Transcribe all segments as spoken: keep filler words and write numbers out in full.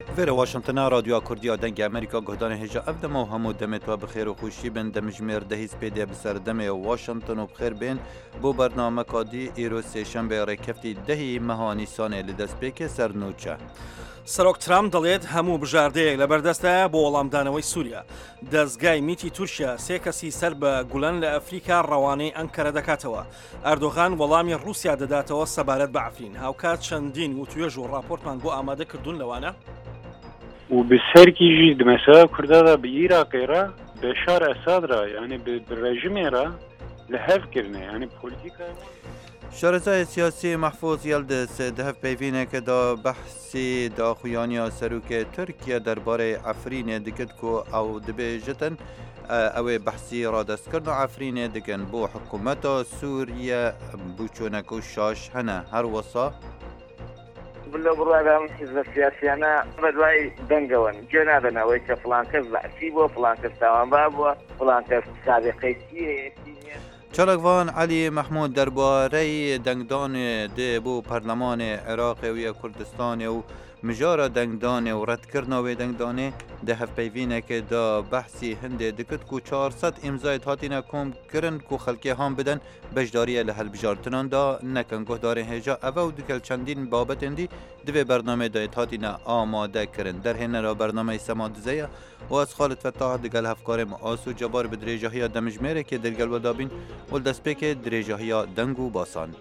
فيرا واشنطن راديو كرديا دنگ امریکا گهدان هجا افدم و همو دمت و بخیر و خوشی بن دمجمر دهیز پیده بسر دم واشنطن و بخیر بین بو برنامه کادی ایرو سیشن به رکفتی دهی مهانی سانه لدست پیک سرنوچه سەرۆک ترام دەڵێت هەموو بژاردەیەک لە بەردەستە بۆ وەڵامدانەوەی سووریا. دەستگای میتی تورکیا سێ کەسی سەر بە گولەن لە ئەفریقا ڕەوانەی ئەنکەرە دەکاتەوە. ئەردۆغان وەڵامی رووسیا دەداتەوە سەبارەت بە عەفرین. هاوکات چەندین و توێژ و راپۆرتمان بۆ ئامادە کردوون لەوانە. و بسەرکیژی دمەسا کوردادا بە عێراقیرا بەشار ئەسادرا یعنی بە ڕێژیمێرا لە هەفکردنە یعنی پۆلیتیکا شارزای سیاسی محفوظ یلدز دهف پیوینه که دا بحثی دا خویانیا سروک ترکیه درباره عفرین دکت کو او دبی جتن او بحثی را دست کرد عفرین دکن بو حکومت سوریه بوچونکو شاش هنه هر وصا بلو بروادام حزب السياسيانا بدواي دنگون جنابنا ويك فلان كز بحثي بو فلان كز تاوان بابو فلان كز سابقه سيئه چالکوان علی محمود درباره دنگدان ده بو پارلمان عراق و کردستان و مجارا دنگدان و رد کرنا و دنگدانه ده هف پیوینه که دا بحثی هنده دکت کو چهارصد امضای هاتینه کم کرن کو خلکی هم بدن بجداری لحل بجارتنان دا نکن گه داره هجا او دکل چندین بابت اندی دوی برنامه دایت هاتینه آماده کرن در هنه را برنامه سمادزه و از خالد فتاح دگل هفکارم آسو جبار به دریجاهی دمجمره که دلگل و دابین و دست پیک دریجاهی دنگو باسان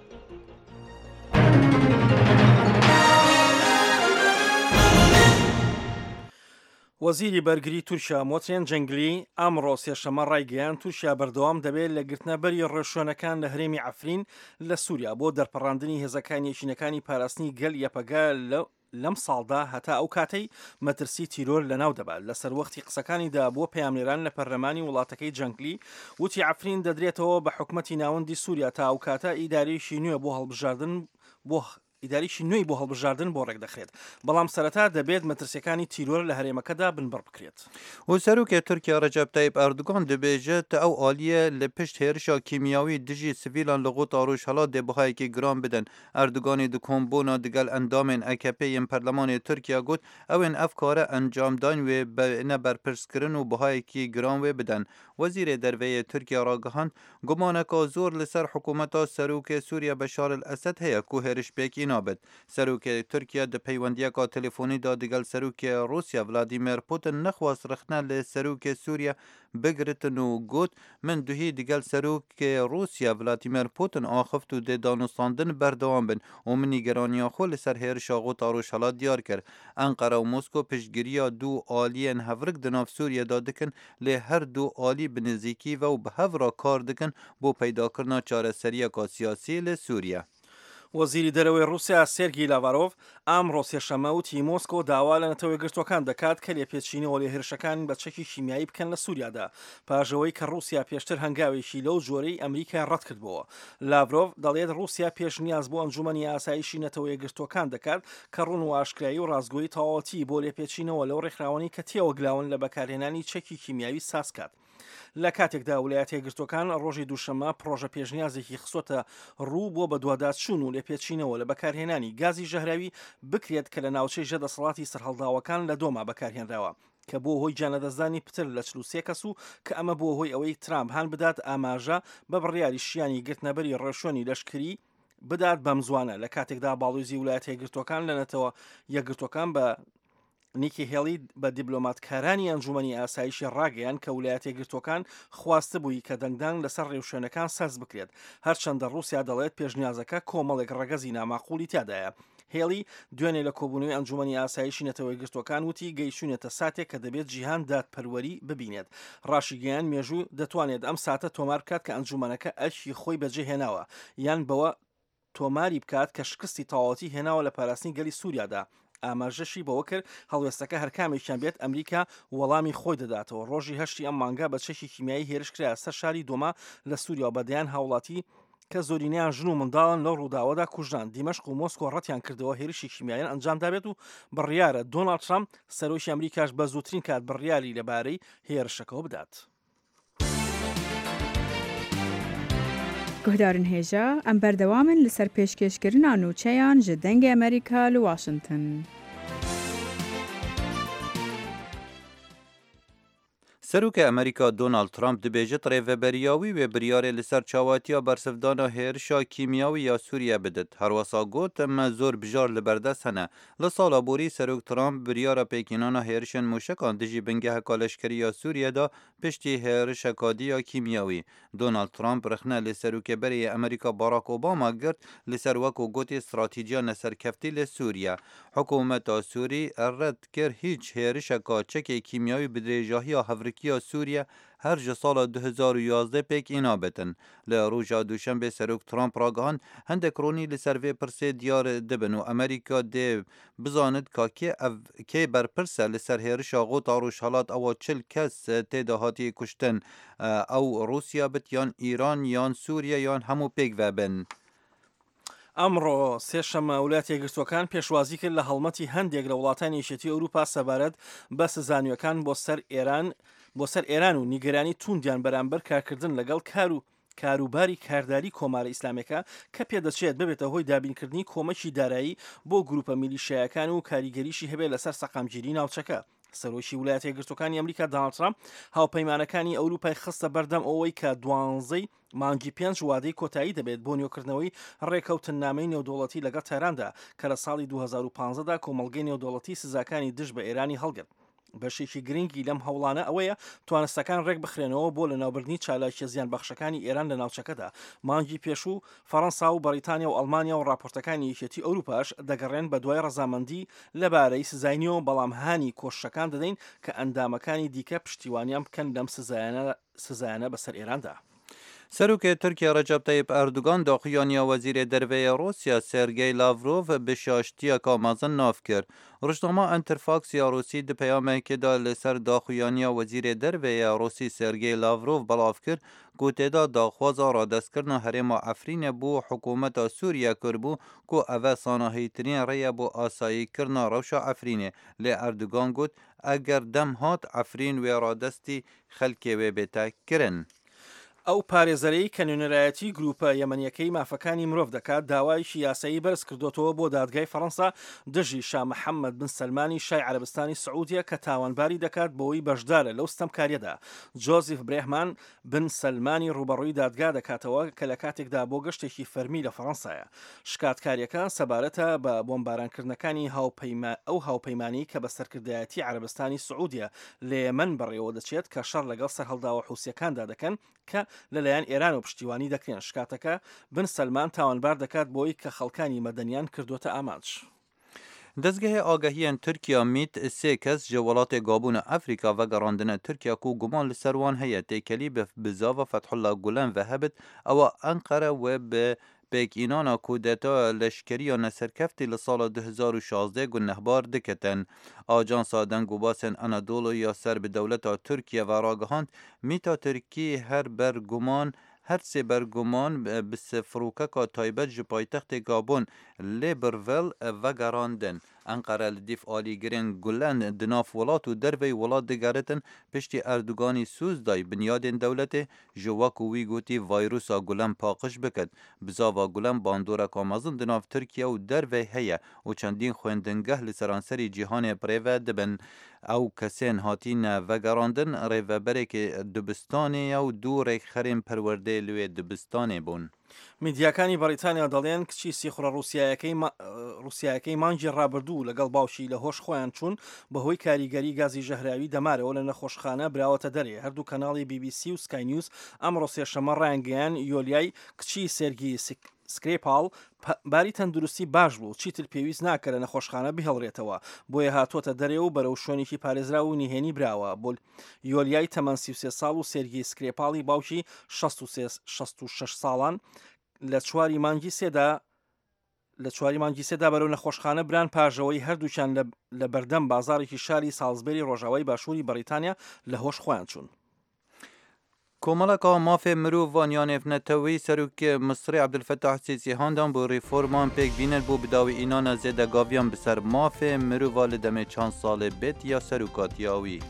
وەزیری بەرگری تورکیا مۆتێن جەنگلی ئەمڕۆ سێشەمە ڕایگەیان تورکیا بەردەوام دەبێت لە گرتنەبەری ڕێشۆنەکان لە هەرێمی عەفرین لە سووریا بۆ دەرپەڕاندنی هێزەکان یەکینەکانی پاراستنی گەل یەپەگا لەم ساڵدا هەتا ئەو کاتەی مەترسی تیرۆر لەناو دەبات لەسەر وەختی قسەکانیدا بۆ پەیامنێران لە پەرلەمانی وڵاتەکەی جەنگلی وتی عەفرین دەدرێتەوە بە حکومەتی ناوەندی سووریا تا ئەو کاتە ئیدارەیەکی نوێ بۆ هەڵبژاردن بۆ ئیداریشی نوێی بۆ هەڵبژاردن بۆ ڕێک دەخرێت بەڵام سەرەتا دەبێت مەترسیەکانی تیرۆر لە هەرێمەکەدا بنبڕ بکرێت و سەرۆکێ تورکیا ڕەجەب تایب ئەردوغان دەبێژێت ئەو ئالیە لە پشت هێرشا کیمیاوی دژی سڤیلان لە غوتا ڕۆژهەڵات دێبەهایەکی گران بدەن ئەردوغانی دکۆمبۆنا دگەل ئەندامên ئە کێ پێ ên پەرلەمانê تورکیا got ئەوên ev kare encamdan wê ne berpirskirin û bihayekî giran wê bidin Wezîrê derveyê Tirkiye ragihan gumaneka zor li ser hikûmeta Serokê Sûriye Beşar el-Esed heye ku hêrişpêkî nabet. Serokê Tirkiye di peywendiyeka telefûnî da digel Serokê Rûsya Vladimir Putin nexwast rixne li Serokê Sûriye bigiritin û got min duhî digel Serokê Rûsya Vladimir Putin axeft û dê danûstandin berdewam bin û min nîgeraniya xwe li ser hêrişa gota Rojhilat diyar kir. Enqere û Mosko piştgiriya dû aliyên hevrik di nav Sûriye da dikin lê her dû alî bi nizîkî ve û bi hev re kar dikin bۆ peydakirina çareseriyeka siyasî li Sûriye. وەزیری دەرەوەی رووسیا سێرگی لاڤارۆڤ ئەمڕۆ سێشەمە وتی مۆسکۆ داوا لە نەتەوەی گرتوەکان دەکات کە لێپێچینەوە لێ هێرشەکان بە چەکی شیمیایی بکەن لە سووریادا پاژەوەی کە رووسیا پێشتر هەنگاوێکی لەو جۆرەی ئەمریکا ڕەت کردبووە. لاڤرۆڤ دەڵێت رووسیا پێش نیاز بۆ ئەنجومەنی ئاسایشی نەتەوەی گرتوەکان دەکات کە ڕوون و ئاشکرایی و ڕازگۆیی تەواوەتی بۆ لێپێچینەوە لەو ڕێکخراوەی کە تێوە گلاون لە بەکارهێنانی چەکی کیمیاوی ساسکات. لە کاتێکدا ویلایەتە یەکگرتوەکان ڕۆژی دووشەمە پرۆژە پێشنیازێکی خستۆتە ڕوو بۆ بە دوواداچوون و لێپێچینەوە لە بەکارهێنانی گازی ژەهراوی بکرێت کە لە ناوچەی ژەدەسەڵاتی سەرهەڵداوەکان لە دۆما بەکارهێنراوە کە بۆ هۆی جانەدەزانی پتر لە چل و سێ کەس و کە ئەمە بۆ هۆی ئەوەی ترامپ هەن بدات ئاماژە بە بڕیاری شیانی گرتنەبەری ڕێشۆنی لەشکری بدات بەم زوانە لە کاتێکدا باڵوێزی ویلایەتە یەکگرتوەکان لەنەتەوە یەکگرتوەکان بە نیکی هێڵی بە دیبلۆماتکارانی ئەنجومەنی ئاسایشی ڕاگەیان کە ویلایەتە یەکگرتوەکان خواستە بووی کە دەنگدان لەسەر ڕێوشوێنەکان سەرز بکرێت هەرچەندە رووسیا دەڵێت پێشنیازەکە کۆمەڵێک ڕەگەزی ناماقولی تیادایە. هێڵی دوێنێ لە کۆبوونەوەی ئەنجومەنی ئاسایشی نەتەوەی گرتوەکان وتی گەیشتونێتە ساتێک کە دەبێت جیهان دادپەروەری ببینێت. ڕاشیگەیان مێژوو دەتوانێت ئەم ساتە تۆمار بکات کە ئەنجومەنەکە ئەرشی خۆی بەجێهێناوە یان بەوە تۆماری بکات کە شکستی تەواوەتی هێناوە لە پاراستنی گەلی سووریادا. ئاماژەشی بەوە کرد هەڵوێستەکە هەرکامێکیان بێت ئەمریکا وەڵامی خۆی دەداتەوە. ڕۆژی هەشتی ئەم مانگا بە چەکی کیمیایی هێرشکرا سەر شاری دۆما لە سووریا بەدەیان هاوڵاتی کە زۆرینیان ژن و منداڵن لەو ڕووداوەدا کوژران. دیمەشق و مۆسکۆ ڕەتیان کردەوە هێرشی کیمیاییان ئەنجام دابێت و بڕیارە دۆناڵد ترامپ سەرۆکی ئەمریکاش بە زووترین کات بڕیاری لەبارەی هێرشەکەەوە بدات. گهدارن هێژە ئەم بەردەوامن لەسەر پێشکەشکردنا نووچەیان ji dengê Amerîka li Washington. سروک امریکا دونالد ترامپ دبیجت ریوبریاوی و بریاره لسر چاواتیا برسفدانا هیرشا کیمیاوی یا سوریه بدد. هر واسا گوت مزور بجار لبردست هنه. لسالا بوری سروک ترامپ بریاره پیکینانا هیرشن موشکان دجی بنگه کالشکری یا سوریه دا پشتی هیرشا کادی یا کیمیاوی. دونالد ترامپ رخنه لسروک بری امریکا باراک اوباما گرد لسر وکو گوتی استراتیجیا نسر کفتی لسوریه. حکومت سوری رد کر هیچ هیرشا کا چک کیمیاوی بدریجاهی هفرکیا سوریه هر جه سال دو هزار و یازده پیک اینا بتن. لروجا دوشنبه سروک ترامپ راگهان هنده کرونی لسروی پرسه دیار دبن و امریکا ده بزاند که که بر پرسه لسر هیرش آغو تاروش حالات او چل کس تیدهاتی کشتن او روسیا بت یان ایران یان سوریه یان همو پیک وبن. ئەمڕۆ سێشەمە وڵاتی یەکگرتووەکان پێشوازی کرد لە هەڵمەتی هەندێک لە وڵاتانی یەکێتی ئەوروپا سەبارەت بە سزانیەکان بۆ سەر ئێران بۆ سەر ئێران و نیگەرانی توندیان بەرامبەر کارکردن لەگەڵ کار و کاروباری کارداری کۆمارە ئیسلامەکە کە پێدەچێت ببێتە هۆی دابینکردنی کۆمەکی دارایی بۆ گروپە میلیشیایەکان و کاریگەریشی هەبێت لەسەر سەقامگیری ناوچەکە. سەرۆکی ویلایەتە یەکگرتووەکانی ئەمریکا دۆناڵد ترامپ هاوپەیمانەکانی ئەوروپای خستە بەردەم ئەوەی کە دوانزەی مانگی پێنج وادەی کۆتایی دەبێت بۆ نێوکردنەوەی ڕێکەوتنامەی نێودوڵەتی لەگەڵ تایراندا کە لە ساڵی دو هەزار و پانزەدا کۆمەڵگەی نێودوڵەتی سزاکانی دژ بە ئێرانی هەڵگرت. بەشێکی گرنگی لەم هەوڵانە ئەوەیە توانستەکان ڕێک بخرێنەوە بۆ لە ناوبردنی چالاکیە زیان بەخشەکانی ئێران لە ناوچەکەدا. مانگی پێشوو فەڕەنسا و بەریتانیا و ئەڵمانیا و راپۆرتەکانی یەکێتی ئەوروپاش دەگەڕێن بە دوای ڕەزامەندی لەبارەی سزاینیەوە بەڵام هانی کۆشەکان دەدەین کە ئەندامەکانی دیکە پشتیوانیان بکەن لەم سزایانە بەسەر ئێراندا. سروک ترکیه رجب طیب اردوگان داخیانیا وزیر دروی روسیا سرگئی لاوروف به شاشتیا کامازن ناف کرد. روزنامه انترفاکس یا روسی ده پیامه که دا لسر داخیانیا وزیر دروی روسی سرگئی لاوروف بلاف کرد گوته دا داخوازا را دست کرنا حریم افرین بو حکومت سوریه کربو کو اوه سانهی ترین ریه بو آسایی کرنا روشا افرینه. لی اردوگان گوت اگر دم هات افرین و را دستی خلکی و بیتا کرن. ئەو پارێزەرەی کە نوێنەرایەتی گروپە یەمەنیەکەی مافەکانی مرۆڤ دەکات داوایشی یاسایی بەرز کردوتەوە بۆ دادگای فەڕەنسا دژی شاه محەممەد بن سەلمانی شای عەرەبستانی سعودیە کە تاوانباری دەکات بۆەوەی بەشدارە لەو ستەمکاریەدا. جۆزیف برێحمان بن سەلمانی ڕوبەڕووی دادگا دەکاتەوە کە لە کاتێکدا بۆ گەشتێکی فەرمی لە فەڕەنسایە. شکاتکاریەکە سەبارەتە بە بۆمبارانکردنەکانی ئەو هاوپەیمانی کە بە سەرکردایەتی عەرەبستانی سعودیە لە یەمەن بەڕێوە دەچێت کە شەڕ لەگەڵ سەرهەڵداوە حوسیەکاندا دەکەن کە لەلایەن ئێران و پشتیوانی دەکرێن. شکاتەکە بن سەلمان تاوانبار دەکات بۆی کە خەڵکانی مەدەنیان کردوتە ئامانج. دەستگەهی ئاگەهیان تورکیا میت سێ کەس ji welatê Gabûna Efrîka vegerandine Tirkiya ku guman li ser wan heye têkelî bi bizava Fethullah Gulen ve hebit ewa Enqere we bi pêkînana kûdeta leşkeriya neserkeftî li sala du hezar û şazdeh gunehbar diketin. Ajansa Dengûbasên Anadolu ya ser bi dewleta Tirkiye ve ragihand mîta Tirkî her ber guman her sê berguman bi sifrûkeka taybet ji paytextê Gabon lê birvel vegerandin. Enqere li dîf alîgirên Gulen di nav welat û derveyê welat digeritin piştî Erdoganî sûz dayî binyadên dewletê ji wekû wî gotî vayrûsa Gulen paqij bikin. Bizava Gulen bandoreka mezin di nav Tirkiye û derveyê heye û çendîn xwendingeh li seranserî cîhanê pirêve dibin. Ew kesên hatîne vegerandin rêveberekê dibistanê ye û du rêkxerên perwerdeyê li wê dibistanê bûn. میدیاکانی بەریتانیا دەڵێن کچی سیخڕە رووسایەکەی مانگی ڕابردوو لەگەڵ باوشی لە هۆش خۆیان چوون بەهۆی کاریگەری گازی ژەهراوی دەمارەوە لە نەخۆشخانە براوەتە دەرێ. هەردوو کەناڵی بی بی سی و سکای نیوز ئەمڕۆ سێشەمە ڕایانگەیان یۆلیای کچی سێرگی سکرێپاڵ باری تەندروستی باش بوو چیتر پێویست ناکە لە نەخۆشخانە بهێڵڕێتەوە بۆیە هاتوۆتە دەرێ و بەرەو شوێنێکی پارێزرا و نهێنی براوە. بۆ یۆلیای تەمەن سی و سێ ساڵ و سێرگی سکرێپاڵی باوکی شەست و شەش ساڵان لە چواری مانگی سێدا لە چواری مانگی سێدا بەرەو نەخۆشخانە بران پاژەوەی هەردووچان لە بەردەم بازارێکی شاری سالزبەری ڕۆژاوای باشووری بەریتانیا لە هۆش خۆیان چوون. کۆمەڵەکە مافێ مرۆڤان یان نێڤنەتەوەی سەرۆکی مصری عەبدولفەتاح سیسی هاندان بۆ ریفۆرمان پێک بینن بۆ بداوی ئینانە زێدەگاڤیان بەسەر مافێ مرۆڤا لە دەمێ چەند ساڵێ بێت یا سەرۆکاتیاوی.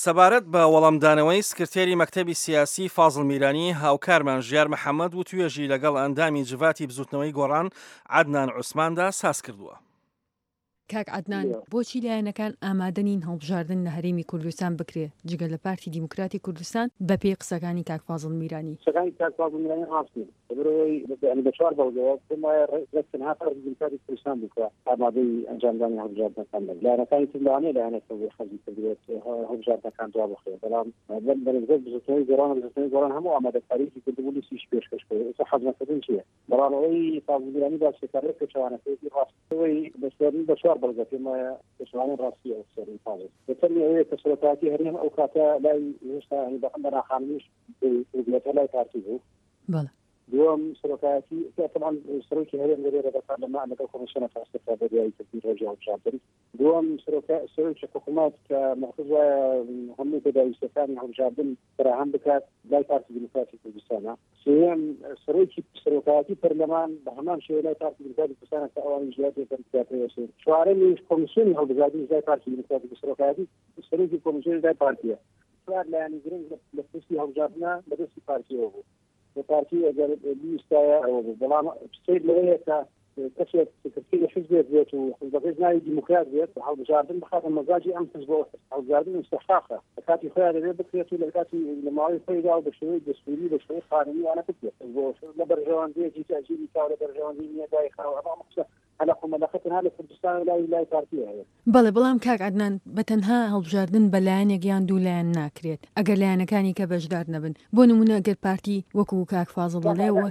سەبارەت بە وەڵامدانەوەی سکرتێری مەکتەبی سیاسی فازڵ میرانی هاوکارمان ژیار محەممەد و توێژی لەگەڵ ئەندامی جڤاتی بزوتنەوەی گۆڕان عەدنان عوسماندا ساز کردووە. کاک عەدنان بۆچی لایەنەکان ئامادەنین هەڵبژاردن لە هەرێمی کوردستان بکرێ جگە لە پارتی دیموکراتی کوردستان بە پێی قسەکانی کاک فازڵ میرانی؟ قسەکانی کاک فازڵ میرانی ڕاستین بەبرەوەی بە چوار بەڵگەوە پێم تەنها پارتی دیموکراتی کوردستان بکە ئامادەی ئەنجامدانی هەڵبژاردنەکان بن. لایەنەکانی تر لەوانەیە لایەنێکەوەی خەڵکی کردوێت هەڵبژاردنەکان دوا بخوێت، بەڵام بەنسبەت بزوتنەوەی گۆڕان و بزوتنەوەی گۆڕان هەموو ئامادەکاریی کردبوو لیستیش پێشکەش کرد. ئێستا حەزمەکردن چییە؟ بەڵام ئەوەی فازڵ میرانی باسیکارێت پێچەوانەکەی ڕاستەوەی بە چوار بەڵگە پێم بشوان راسي او سري فاضل بالتالي هي تسلطاتي هريم او كاتا لا يشتا بقدر خامنيش بيقولها لا تعرفيه بله دوم سلطاتي طبعا سلوكي هريم غير هذا صار لما عندك كوميشن فلسفه بدايه تدبير رجع وشاطر دوم سلوكي سلوكي حكومات كمحفوظه هم تداوي سكاني هم جابن تراهم بكات لا بارتي ديمقراطي كردستان سيم سلوكي سلوكاتي برلمان بهمان شيء لا بارتي ديمقراطي كردستان كاوان جهاتي كردستان شواري كوميشن هو بزادي زي بارتي ديمقراطي سلوكاتي سلوكي كوميشن زي بارتي صار يعني جرين لفسي هم جابنا بدس بارتي هو بارتي اگر بیستایا او بلان سید لویه تا کشف تفکر حزب ذات وحزب ناي ديمقراط ذات حول جاردن بخاطر مزاجي ام تزبط حول جاردن استحقاقه كاتي خيار ذي بكريت ولا كاتي لما يفيد بشوي دستوري بشوي قانوني وانا كنت لبرجوان دي جي تاجيلي كاولا برجوان دي مية دايخه وامام مقصد علاقه مداخلتنا هذا كردستان لا لا بارتي هي بەڵێ بەڵام کاک عەدنان بەتەنها هەڵبژاردن بە لایەنێک یان دوو لایەن ناکرێت ئەگەر لایەنەکانی کە بەشدار نەبن بۆ نمونە ئەگەر پارتی وەکو کاک فازڵ دەڵێەوە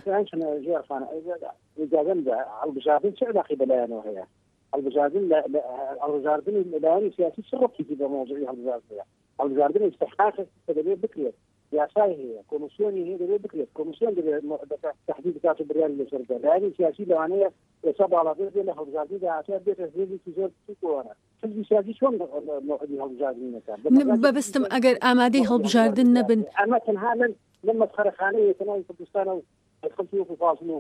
البجاردن البجاردن شو داخل بلايانه هي البجاردن البجاردن البلايان السياسي شركي في موضوع البجاردن البجاردن استحقاق تدبير بكريت سياسي هي كوميسيوني هي تدبير بكريت كوميسيون تحديد كاتب الريال اللي شركه البلايان السياسي لوانيه يصب على ضد له البجاردن ده عشان بيت تسجيل تجار تكوانا حزب سياسي شلون موضوع البجاردن كان ببستم اگر ئامادەی هەڵبژاردن نەبن اما تنها لما تخرخانه يتناول كردستان الخمسين في فاصل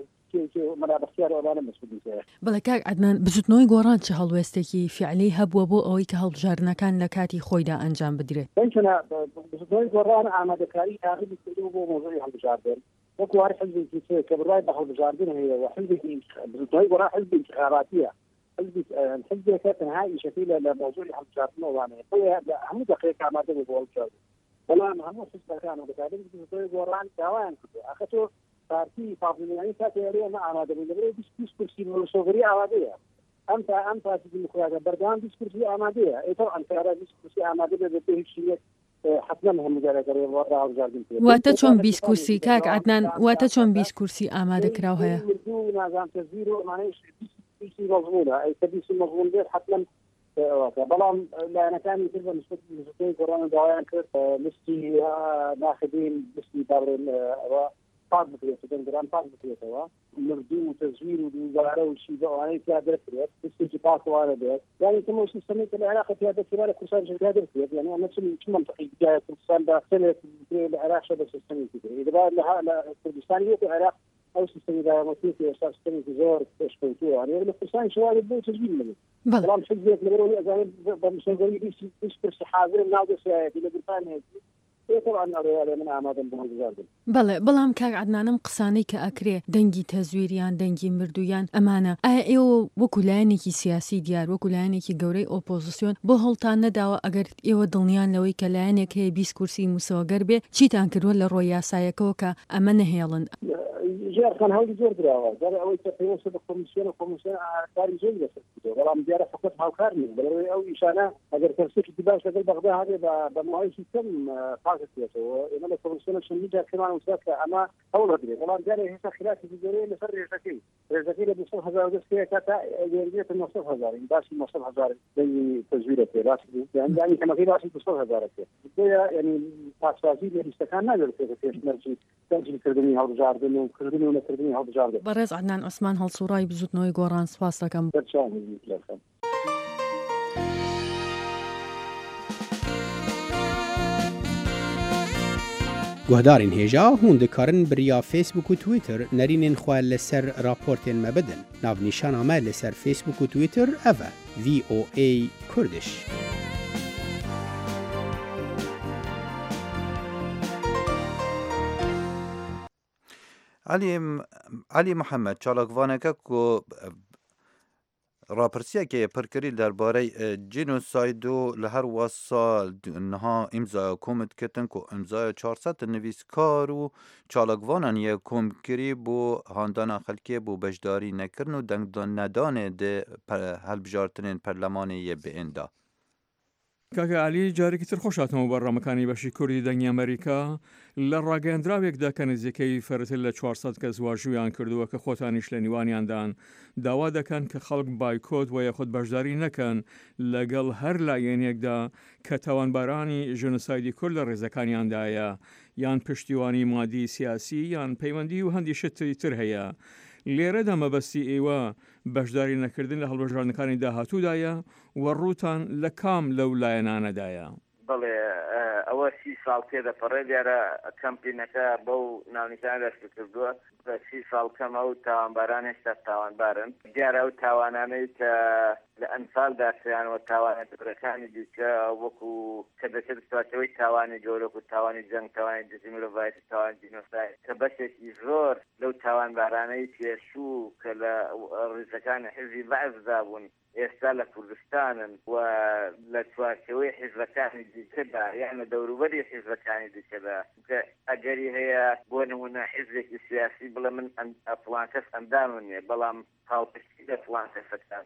بەڵێ کاک عەدنان بزوتنەوەی گۆڕان چه هەڵوێستێکی فیعلی هەبووە بۆ ئەوەی کە هەڵبژاردنەکان لە کاتی خۆیدا ئەنجام بدرێت؟ بزوتنەوەی گۆڕان ئامادەکاری تاقیبی کردووە بۆ مۆزوعی هەڵبژاردن وەکو وارد حزبێکی کە بڕای بە هەڵبژاردن هەیە و حزبێکی بزوتنەوەی گۆڕان حزبی انتخاباتیە حزبی حزبێکە تەنها ئیشەکەی لە مۆزوعی هەڵبژاردنەوەوانەیە هەموو دەقەیەک ئامادە بوو بۆ هەڵبژاردن بەڵام هەموو حزبەکان و بەکارێک بزوتنەوەی گۆڕان داوایان کردووە ئەخە تۆ بارتي فاضلاني كاتيريا ما أنا ده من قبل بس كرسي من الصغري عادية أنت أنت بارتي ديمقراطية بردان بس كرسي عادية إيه طبعا كهذا بس كرسي عادية بده شيء حتما هم جالك الوضع وجاردين واتە چۆن بیست کورسی کاک عەدنان واتە چۆن بیست کورسی ئامادە کراو هەیە؟ نظام تزوير معناش بیست مضمونة أي تبيس مضمون ده حتما بلام لا أنا كان يتبع نسبة نسبة كورونا دعوان كرت مستي ناخدين مستي دارين فاض بكريته دندران فاض بكريته مردو وتزوير ووزارة وشيء وأنا كادر كريت استجابات وأنا ده يعني كم وش نسميه العلاقة في هذا كبار كرسان جد كادر كريت يعني أنا شو شو منطقي جاي كرسان ده سنة العراق شو بس السنة كده إذا بعد لها لا كردستان يوقع العراق أو سنة ده مثيل في أساس سنة زور إيش كنتوا يعني الكرسان شو هذا بده تزوير منه بلام شو زيت نقولوا يعني بمشغلين إيش إيش كرسي حاضر ناقص يعني بالبريطانيا بەڵێ بەڵام کاک عەدنانم قسانەی کە ئەکرێ دەنگی تەزویریان دەنگی مردویان ئەمانە ئایا ئێوە وەکو لایەنێکی سیاسی دیار وەکو لایەنێکی گەورەی ئۆپۆزیسیۆن بۆ هەڵتان نەداوە ئەگەر ئێوە دڵنیان لەوەی کە لایەنێک هەیە بیست کورسی موسەوەگەر بێ چیتان کردووە لە ڕۆی یاسایەکەوە کە ئەمە نەهێڵن؟ جار كان هاولي زور دراوة جار أول تقريبا سبق كوميسيون وكوميسيون كاري زوج بس والله مدير فقط هاوكارني بل أو إشانة أجر ترسيك تباش لقل بغداد هذا بمعيش كم قاعدة فيها وإنما الكوميسيون عشان نيجي كمان وساكة أما أول هدري والله جار هي خلاف في الجريمة نفرج شكل الزكية بنصف هزار ودس كذا كذا جريمة نصف هزار باش نصف هزار زي تزوير في راس يعني يعني كما في راس نصف هزار كذا يعني فاسفازي اللي استكان نقدر كذا في نرجع تنجي كردني هذا جاردن كردني ونكردني هذا جاردن بەڕێز عەدنان عوسمان هەڵسوڕای بزوتنەوەی گۆڕان سپاس دەکەم. گوهدارین هێژا هون دikarin biriya Facebook و Twitter nərînên xwe li ser raportên me bidin. Navnîşana me li ser Facebook û Twitter ev e V O A Kurdish. علی علی محەممەد چالاکوانەکە کو راپرسیەکێ پڕکردی دەربارەی جینۆساید و لە هەر وەسا نها ئیمزای کۆمتکردن و ئەمزای چهارسەد نویسکار و چالاکوانان یە کۆمکردی بۆ هاندانا خەلکێ بۆ بەشداری نەکردن و دەنگدان نەدانێ دێ هەڵبژارتنên پەرلەمانê yê بئێندا. کاکە علی جارێکی تر خۆشاتەوە بەڕامەکانی بەشی کوردی دەنگی ئەمریکا لە ڕاگەیاندراوێکدا کە نزیکەی فەرتر لە چوارسەد کەس واژوویان کردووە کە خۆتانیش لە نیوانیاندان داوا دەکەن کە خەڵک بایکۆت و یەخود بەشداری نەکەن لەگەڵ هەر لایەنێکدا کە تاوانبارانی ژنۆسایدی کورد لە ڕێزەکانیاندایە یان پشتیوانی مادی سیاسی یان پەیوەندی و هەندی شتری تر هەیە. لێرەدا مەبەستی ئێوە بەشداری نەکردن لە هەڵبژاردنەکانی داهاتوودایە و ڕووتان لە کام لەو لایەنانەدایە. بڵێ ئەوە سی ساڵ تێدەپەڕێ دیارە کەمپینەکە بەو ناونیشان دەست کردووە بە سی ساڵ کەمە و تاوانباران هێشتا تاوانبارن. دیارە ئەو تاوانانەی کە لە ئەمساڵدا سیانەوە تاوانە دەبرەکانی دیکە وەکو کە دەچێت سواتەوەی تاوانی گەورە و تاوانی جەنگ تاوانی دژی مرۆڤایەتی تاوانی جینۆساید کە بەشێکی زۆر لەو تاوانبارانەی پێشوو کە لە ڕیزەکانی حیزبی بەعزدا بوون ئێستا لە کوردستانن و لە چوارچەوەی حیزبەکانی دیکەدا یان لە دەوروبەری حیزبەکانی دیکەدا کە ئەگەری هەیە بۆ نمونە حیزبێکی سیاسی بڵێ من فڵان کەس ئەندامم نییە بەڵام هاوپشتی لە فڵان کەسەکان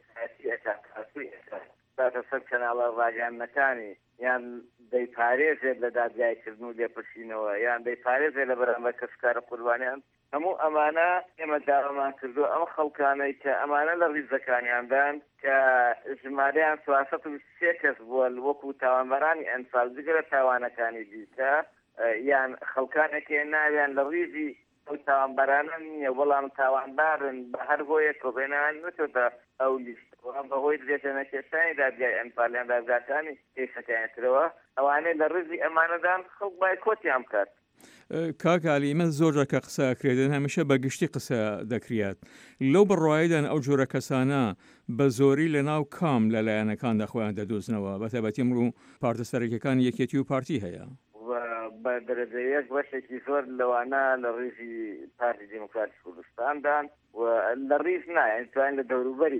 ساتە سەر کەناڵە ڕاگەیاندنەکانی یان دەیپارێزێت لە دادگایکردن و لێپرسینەوە یان دەیپارێزێت لە بەرامبەر کەسکارە قوربانیان هەموو ئەمانە ئێمە داوامان کردو ئەمە خەڵکانەی کە ئەمانە لە ڕیزەکانیاندان کە ژمارەیان چوارسەد و بیست و سێ کەس بووە وەکو تاوانبارانی ئەمساڵ جگەرە تاوانەکانی دیکە یان خەڵکانێکی ناویان لە ڕیزی ئەو تاوانبارانە نییە بەڵام تاوانبارن بە هەر بۆیە کۆبێنان نوتۆتە ئەو لیستەوە بەهۆی درێژە نەکێشانی دادگای ئەمپالیان دادگاکانی کێسەکانێترەوە ئەوانەی لە ڕیزی ئەمانەدان خەڵک بایکۆتیان بکات. کاکالی من زۆرە کە قسەکرێتن هەمیشە بە گشتی قسە دەکرێت لەو بڕواایدان ئەو جۆرە کەسانە بە زۆری لە ناو کام لە لایەنەکان دەخۆیان دەدۆزنەوە بە تایبەتی ئەمڕۆ پارتە سەرەکیەکان یەکێتی و پارتی هەیە بە دەرەجەیەک بەشێکی زۆر لەوانە لە ڕیزی پارتی دیموکراتی کوردستاندان و لە ڕیز نایە توان لە دەوروبەری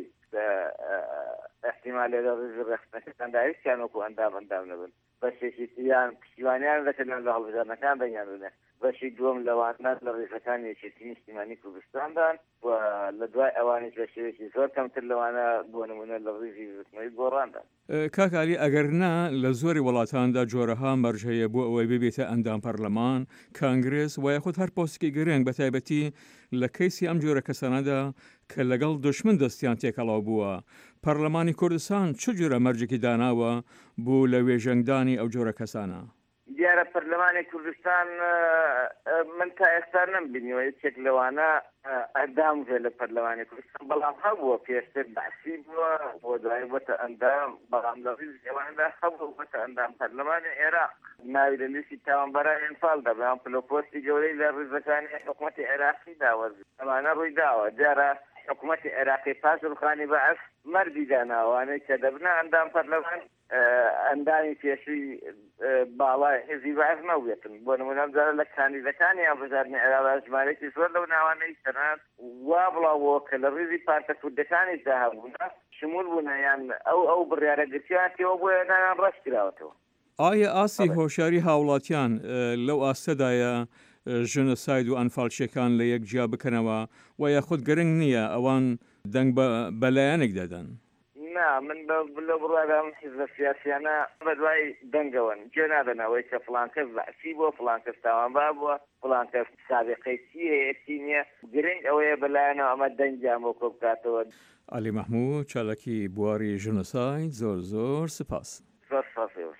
احتیمال لە ڕیز ڕێخستەکەتاندا هیچیان وەکو ئەندام ئەندام نەبن بەشێکی یان پشتیوانیان دەکردن لە هەڵبژاردنەکان دەنگیان بدەن بەشی دووەم لەوانە لە ڕێزەکانی یەکێتی نیشتیمانی کوردستاندان و لە دوای ئەوانش بە شێوەیەکی زۆر کەمتر لەوانە بۆ نمونە لە ڕیزی زوتمەوەی گۆڕاندان. کاکالی ئەگەر نا لە زۆری وڵاتاندا جۆرەها مەرج هەیە بۆ ئەوەی ببێتە ئەندام پەرلەمان کانگرس و یاخود هەر پۆستێکی گرنگ بە تایبەتی لە کەیسی ئەم جۆرە کەسانەدا کە لەگەڵ دشمن دەستیان تێکەڵاو بووە پەرلەمانی کوردستان چ جۆرە مەرجێکی داناوە بوو لە وێژەنگدانی ئەو جۆرە کەسانە؟ دیارە پەرلەمانی کوردستان من تا ئێستا نەمبینیوە یەکێک لەوانە ئەندام بێت لە پەرلەمانی کوردستان بەڵام هەبووە پێشتر بەعسی بووە بۆ دوای بۆتە ئەندام بەڵام لە ڕیز ئێواندا هەبوو بۆتە ئەندام پەرلەمانی عێراق ناوی لە لیستی تاوانبارانی ئەنفالدا بەڵام پلۆپۆستی گەورەی لە ڕیزەکانی حکوومەتی عێراقی داوەرد ئەمانە ڕووی داوە دیارە حکوومەتی عێراقی پاش ڕوخانی بەعس مەردی داناوانەی کە دەبنە ئەندام پەرلەمان ئەندامی پێشووی باڵای حیزبی بەعس نەبێتن بۆ نمونە جارە لە کاندیدەکانی هەڵبژاردنی عێراق ژمارەیەکی زۆر لەو ناوانەی تەنانەت وا بڵاوەوە کە لە ڕیزی پارتە کوردەکانیشدا هەبوونە شمول بوونە یان ئەو ئەو بڕیارەگرتیانەوە بۆ هێنانیان ڕەش کراوەتەوە. ئایا ئاسی هۆشیاری هاوڵاتیان لەو ئاستەدایە ژنۆساید و ئەنفاڵچیەکان لە یەک جیا بکەنەوە و یاخود گرنگ نییە ئەوان دەنگ بەلایەنێک دەدەن؟ نا من لە بڕواگەم حیزبە سیاسیانە بە دوای دەنگەوەن گوێ نادەنەوەی کە فڵان کەس بەعسی بووە فڵان کەس تاوانبار بووە فڵان کەس سابقەی چییە یەکتی نییە گرنگ ئەوەیە بەلایەنەوە ئەمە دەنگیان بۆ کۆ بکاتەوە. عەلی مەحموود چالاکی بواری ژنۆساید زۆر زۆر سپاس. زۆر سپاس.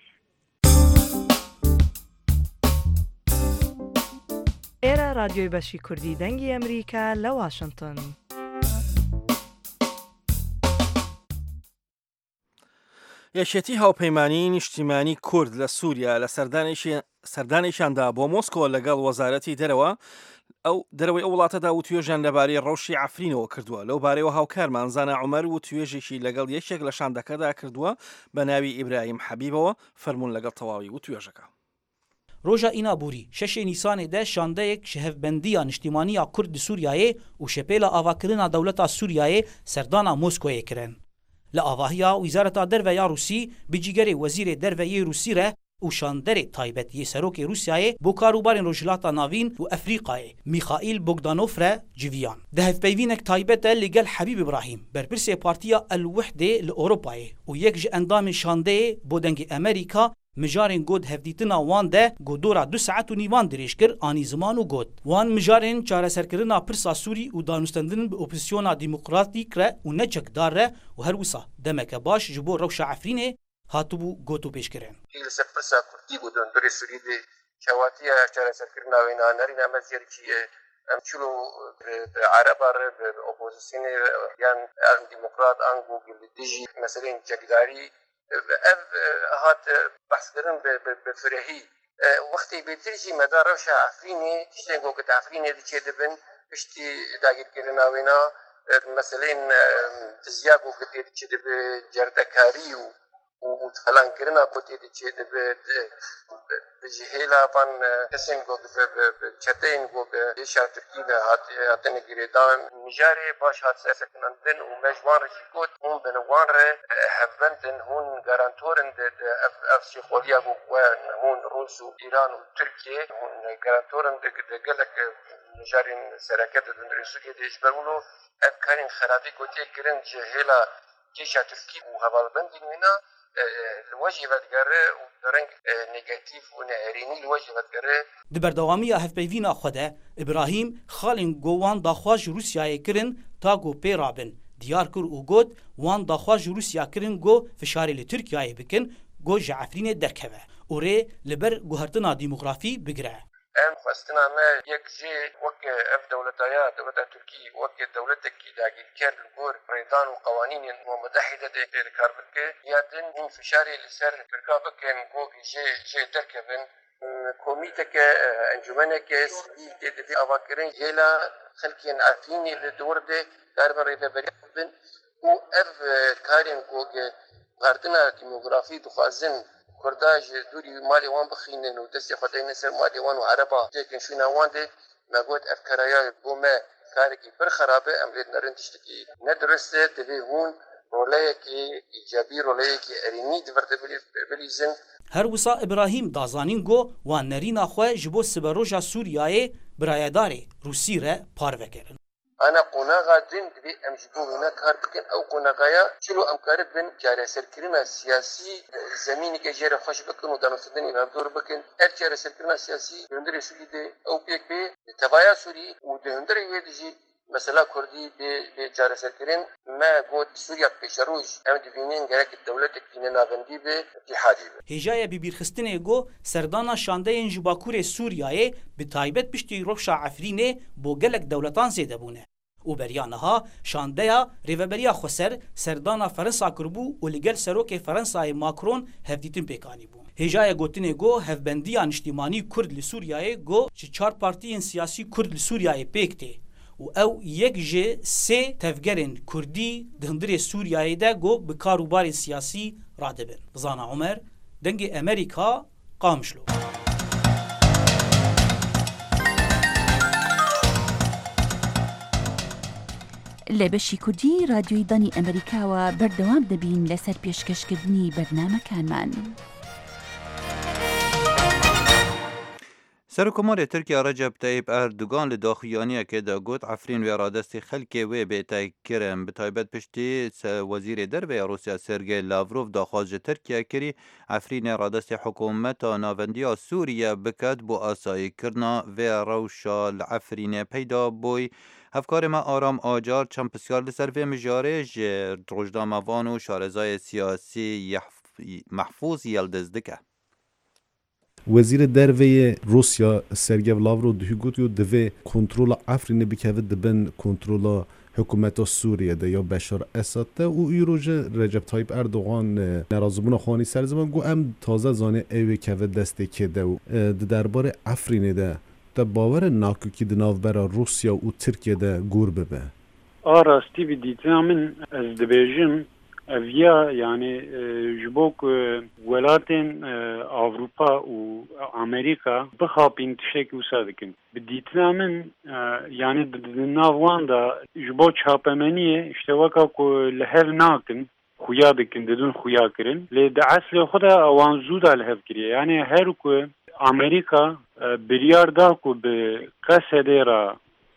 ئێرە رادیۆی بەشی کوردی دەنگی ئەمریکا لە واشنگتن. یەکێتی هاوپەیمانی نیشتیمانی کورد لە سووریا لە سەردانێکیاندا بۆ مۆسکۆ لەگەڵ وەزارەتی دەرەوە ئەو دەرەوەی ئەو وڵاتەدا و توێژیان لەبارەی ڕەوشی عەفرینەوە کردووە. لەو بارەیەوە هاوکارمان زانا عومەر و توێژێکی لەگەڵ یەکێک لە شاندەکەدا کردووە بە ناوی ئیبراهیم حەبیبەوە فەرموون لەگەڵ تەواوی و توێژەکە. روژا اینا بوری شش نیسان ده شاندهیک شهفبندیا نشتیمانیا کرد سوریایه و شپیلا آواکرنا دولتا سوریایه سردانا موسکویه کرن. لآواهیا وزارت درویا روسی بجیگری وزیر درویه روسی ره و شاندر تایبتی سروک روسیای بو کاروبار روجلاتا ناوین و افریقای میخائیل بوگدانوف را جویان. ده هف پیوینک تایبت لگل حبیب ابراهیم برپرسی پارتیا الوحده لاوروپای و یک ج اندام شانده بودنگ امریکا مجارن گود هفدیتنا وان ده گودورا دو ساعت و نیوان دریش کر آنی زمان و گود. وان مجارن چاره سرکرنا پرسا سوری و دانستندن به اپوزیسیونا دیموکراتیک را و نچک دار را و هر وسا دمک باش جبو روشا عفرینه هاتبو گوتو پیش کرن. ایل سپرسا کردی بودن دوری سوری ده شواتی چاره سرکرنا و اینا نرین امزیر چیه ام چلو عربا ر اپوزیسیون یان دیموکرات انگو گلدیجی مثلا چکداری اف هات بحث کردن به فرهی وقتی بیترجی مدار روش عفرینی تشتنگو که عفرینی دی چه دبن اشتی داگیر کردن آوینا مثلا تزیاگو که دی چه دب جردکاری و و تفلان کردن آقوتی دی چه دب بجهیلا پان کسنگو به چتین گو به دیشا ترکی به هاتن گریدان مجاری باش هات سکنندن و مجوان رشی کود اون بنوان ره هفبندن هون گارانتورن ده اف سیخولیا گو هون روس و ایران و ترکیه هون گارانتورن ده گلک مجارین سراکت دن رسولی ده اجبرولو اف کارین خرابی گوتی کرن جهیلا دیشا ترکی و حوالبندی مینا الوجه ودگره و درنگ نگاتیف و نهرینی الوجه ودگره د بردوامی هفپیوینا خوده ابراهیم خالین گوان داخواج روسیای کرن تا گو پیرابن دیار کر و گود وان داخواج روسیا کرن گو فشاری ل ترکیه بکن گو جعفرین درکوه اوره لبر گوهرتنا دیموگرافی بگره ام خواستنا ما یک جی وک اف دولتایا دولت ترکی وک دولتك داگیر کرد گور ریدان و قوانین متحده ده کاربکه یادن این فشاری لسر ترکا بکن گو جی جی درکبن کمیته که انجمنه که سیده دی آواکرین جیلا خلکین عفینی لدور ده دربر ریبری بن و اف کارین گو غردنا دیموگرافی دخوازن کرداج دوری مالی وان بخینن و دستی خدای نسر مالی وان و عربا تکن شوی نوان ده مگود افکارای بومه کاری که بر خرابه امرید نرن تشتکی ندرسته دلی هون رولیه که ایجابی رولیه که ارینی دورده بلیزن. هر وسا ابراهیم دازانین گو وان نرین آخواه جبو سبروجا سوریای برایداری روسی ره پارو کرن. أنا قناعة دين دبي أمجدو هنا كاربكن أو قناعة شلو أمكارب بن جاري سركرنا سياسي زميني كجاري خوش بكن ودانو سدني نادور بكن أر جاري سركرنا سياسي دهندري سوري دي أو بيك بي تبايا سوري ودهندري يدجي مثلا كردي بي جاري سركرين ما قد سوريا بيشروج أم دبينين غيرك الدولة تكتيني ناغندي بي اتحادي بي هجايا ببيرخستنه گو سردانا شانده انجباكور سورياي بتايبت بشتي روشا عفرينه بو گلك دولتان زيده بونه و بریانها شاندهیا ریوبریا خسر سردانا فرنسا کربو و لگل سروک فرنسای ماکرون هفدیتن پیکانی بو. هجای گوتنه گو هفبندی انشتیمانی کرد لسوریای گو چه چار پارتیین سیاسی کرد لسوریای پیکته و او یک جه سه تفگرن کردی دهندر سوریای ده گو بکاروبار سیاسی راده بن. زانا عمر دنگ امریکا قامشلو. لە بەشی کوردی رادیۆی دانی ئەمریکاوە بەردەوام دەبین لەسەر پێشکەشکردنی بەرنامەکانمان. سرکومار ترکیه رجب طیب اردوغان لداخیانی که دا گوت عفرین و ارادست خلک و بیتا کرم به تایبت پشتی وزیر دربه روسیا سرگی لاوروف داخواج ترکیه کری عفرین ارادست حکومت ناوندی سوریه بکد بو آسایی کرنا و روشا العفرین پیدا بوی هفکار ما آرام آجار چند پسیار لسر و مجاره روجدام وان و شارزای سیاسی محفوظ یلدزدکه. وزیر دروی روسیا سرگی لاوروف دهیگوتیو دوی کنترل عفرین بکوه دبن کنترل حکومت سوریه ده یا بشار اسد ده و ایروژ رجب طیب اردوغان نرازمون خوانی سرزمان گو ام تازه زانه ایوی کوه دسته که ده و دربار عفرین ده ده باور ناکو که دناو برا روسیا و ترکیه ده گور ببه آراستی بدیتنا من از دبیجم اویا یعنی جبوک ولاتین اوروپا و امریکا بخابین تشکی وسادکن بدیتنا من یعنی ناوان دا جبو چاپمنیه اشتواکا کو لهل ناکن خویا دکن ددون خویا کرن لی د اصل خدا اوان زودا لهف کریه یعنی هر کو امریکا بریار دا کو به قصده را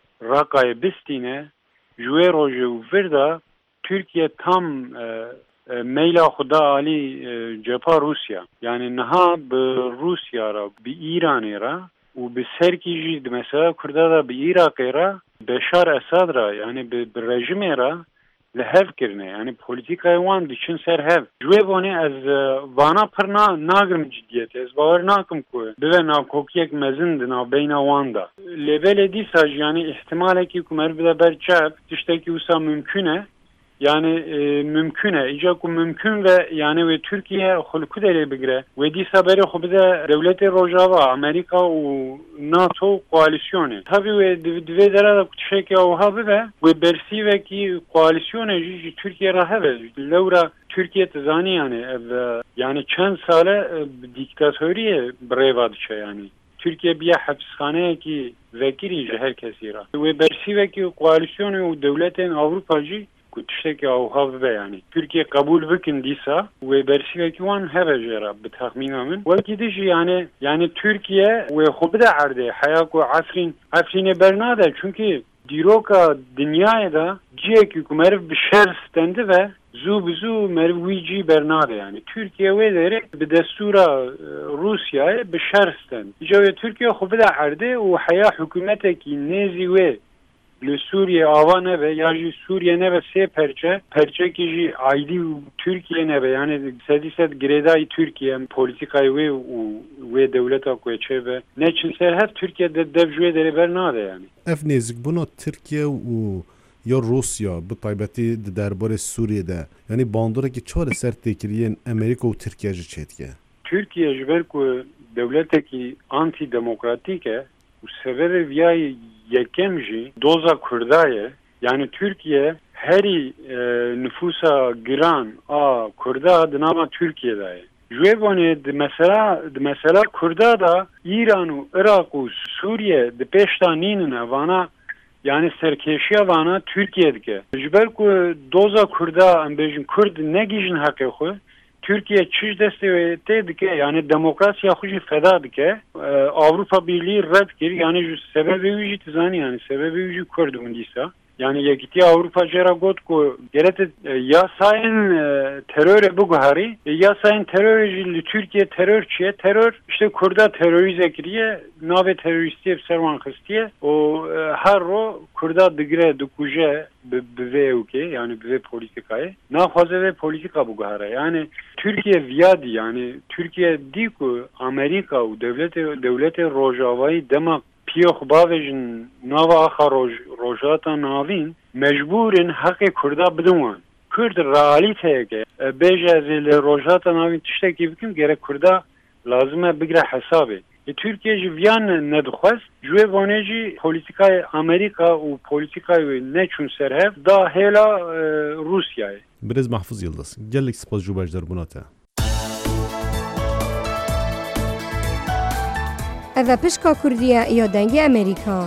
راقای بستینه جوی روژو وردا Türkiye tam e, e, meyla xuda ali e, cepha Rusya. Yani naha bi Rusya ra, bi İran ra u bi serki jî mesela Kurda da bi Irak ra, Beşar Esad ra yani bi, bi rejim ra li hev kirine. Yani politikayê wan diçin ser hev. Jwê bonê ez vana pir na nagrim ciddiyet. Ez bawer nakim ku bive navkokiyek mezin di navbeyna wan da. Lêvelê dîsa yani ihtimalekî ku mer bide ber çep tiştekî wisa mümkün e. Yani e, mümkün e. İcak mümkün ve yani ve Türkiye hulku deli bigre. Ve disa beri xubide devleti Rojava, Amerika u NATO koalisyonu. Tabii ve dve derada kutşeki avhabi ve ve bersi ve ki koalisyonu jiji Türkiye rahve. Levra Türkiye tezani yani ev, yani çend sale e, diktatörüye brevadıça yani. Türkiye bir hapishaneye ki vekili herkesi ra. Ve bersi ve ki koalisyonu u devletin Avrupacı kutşeki avhav ve yani Türkiye kabul bikin disa ve berşiveki wan hevejera bitahminamen ve gidiş yani yani Türkiye ve xubda arde hayaku asrin asrine bernade çünkü diroka dünyaya da ciyeki kumer bir şer stendi ve zu bizu mervici bernade yani Türkiye ve dere bir destura Rusya'ya bir şer stendi. İşte Türkiye xubda arde ve haya hükümeteki nezi ve li Suriye ava nebe ya jî Suriye nebe sê perçe perçekî jî aydî Türkiye nebe yani sedî sed girêdayî Türkiye politikayê wê û wê dewleta ku çêbe neçin ser hev Türkiye de dev ji wê derê ber nade yani. Ev nêzîkbûna Tirkiye û ya Rusya bi taybetî di derbarê Sûriyê yani bandorekî çar li ser têkiriyên Amerîka û Tirkiye ji çêdike. Türkiye ji ber ku devletekî antidemokratîk e û sebebê viyayê yekem jî doza Kurdaye yani Türkiye herî e, nüfusa giran a Kurda di nava Türkiye'de ye. Jwê bonê di mesela di mesela Kurda da İran û Irak û Suriye di pêşta nînin evana yani serkeşiya vana Türkiye dike. Ji ber ku doza Kurda em bêjin Kurd negîjin heqê xwe Türkiye çiş destê dike yani demokrasiya xwe jî feda dike. Avrupa Birliği red kir yani sebebê wî jî tizanî yani sebebê wî jî Kurd bûn dîsa. Yani yekîtiya Avrupa jera got ku gerek yasayên terörê biguherî yasayên terörê jî li Türkiye terör çiye terör işte Kurda terörize kiriye navê terörîstiyê bi ser wan xistiye û her ro Kurda digire dikuje bi vê ewkê yani bi vê politikayê naxwaze vê politika biguhere yani Türkiye viyadî yani Türkiye dî ku Amerika û devletê devletê Rojavayî dema piyo xbavêjin nava axa rojata navîn mecburin heqê Kurda bidin wan. Kurd realîteyeke bêje ez ê li rojata navîn tiştekî bikim gerek Kurda lazim e bigire hesabê. E Türkiye jî viyan nedixwest ji wê bonê jî polîtikayê Amerîka û polîtikayê wê neçûn ser hev da hêla Rusyayê. Birêz Mahfuz Yıldız gelek spas jû beşdarbûna te. Ev pişka Kurdiya ya dengê Amerîka.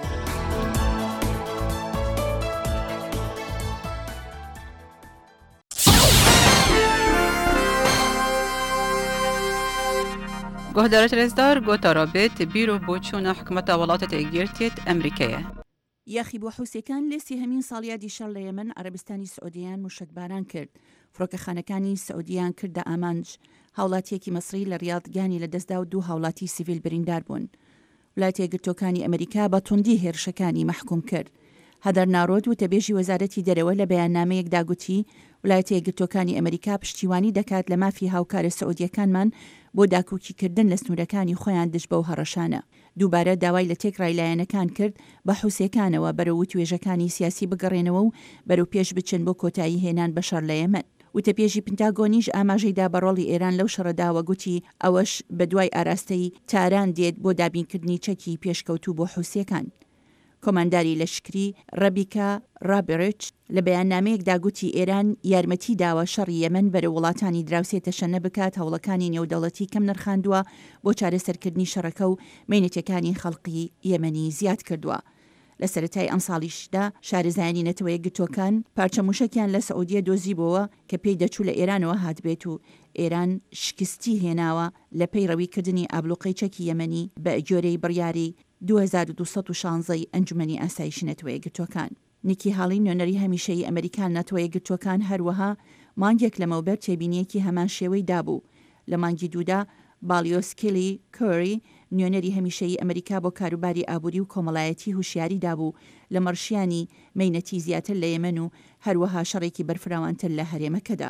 گهدارت رزدار گوتا رابط بیرو بوچونا حکومت ولاتت اگیرتیت امریکیه. یاخی بۆ حوسەکان لە سێهەمین ساڵیا دیشەڵ لە یەمەن عەرەبستانی سعودیان موشکباران کرد. فڕۆکەخانەکانی سعودیان کردە ئامانج. هاوڵاتیەکی مەسری لە ڕیاضگانی لە دەستدا و دوو هاوڵاتی سیڤیل بریندار بوون. وڵایەتە یەکگرتووەکانی ئەمریکا بە توندی هێرشەکانی مەحکوم کرد. هەدەر نارۆد و تەبێژی وەزارەتی دەرەوە لە بەیاننامەیەکدا گوتی وڵایەتە یەکگرتووەکانی ئەمریکا پشتیوانی دەکات لە مافی هاوکارە سعودیەکانمان بۆ داکوکیکردن لە سنوورەکانی خۆیان دژ بەو هەڕەشانە. دووبارە داوای لە تێکڕای لایەنەکان کرد بە حوسەکانەوە بەرەو توێژەکانی سیاسی بگەڕێنەوە و بەرەو پێش بچن بۆ کۆتایی هێنان بەشەر لە یەمەن. وتەپێژی پنتاگۆنیش ئاماژەیدا بەڕۆڵی ئێران لەو شەڕەداوە گوتی ئەوەش بە دوای ئاراستەی تاران دێت بۆ دابینکردنی چەکی پێشکەوتوو بۆ حوسەکان. کۆمانداری لەشکری ڕەبیکا ڕابرچ لە بەیاننامەیەکدا گوتی ئێران یارمەتی داوە شەڕی یەمەن بەرە وڵاتانی دراوسێتە شەنە بکات هەوڵەکانی نێودەوڵەتی کەم نرخاندووە بۆ چارەسەرکردنی شەڕەکە و مێنەتەکانی خەڵقی یەمەنی زیاد کردووە. لە سەرەتای ئەم ساڵیشدا شارەزایانی نەتەوە یەکگرتووەکان پارچە موشکیان لە سعودیە دۆزیبەوە کە پێی دەچوو لە ئێرانەوە هاتبێت و ئێران شکستی هێناوە لە پێی ڕەویکردنی ئابلوقەی چەکی یەمەنی بە جۆرەی بڕیاری دوو هەزار و دووسەد و شانزەی ئەنجومەنی ئاسایشی نەتەوە یەکگرتووەکان. نیکی هاڵی نوێنەری هەمیشەی ئەمریکان نەتەوە یەکگرتووەکان هەروەها مانگێک لەمەوبەر تێبینیەکی هەمان شێوەی دابوو. لە مانگی دوودا بالیۆسکیلی کۆری نوێنەری هەمیشەی ئەمریکا بۆ کاروباری ئابووری و کۆمەڵایەتی هوشیاری دابوو لە مەڕشیانی مەینەتی زیاتر لە یەمەن و هەروەها شەڕێکی بەرفراوانتر لە هەرێمەکەدا.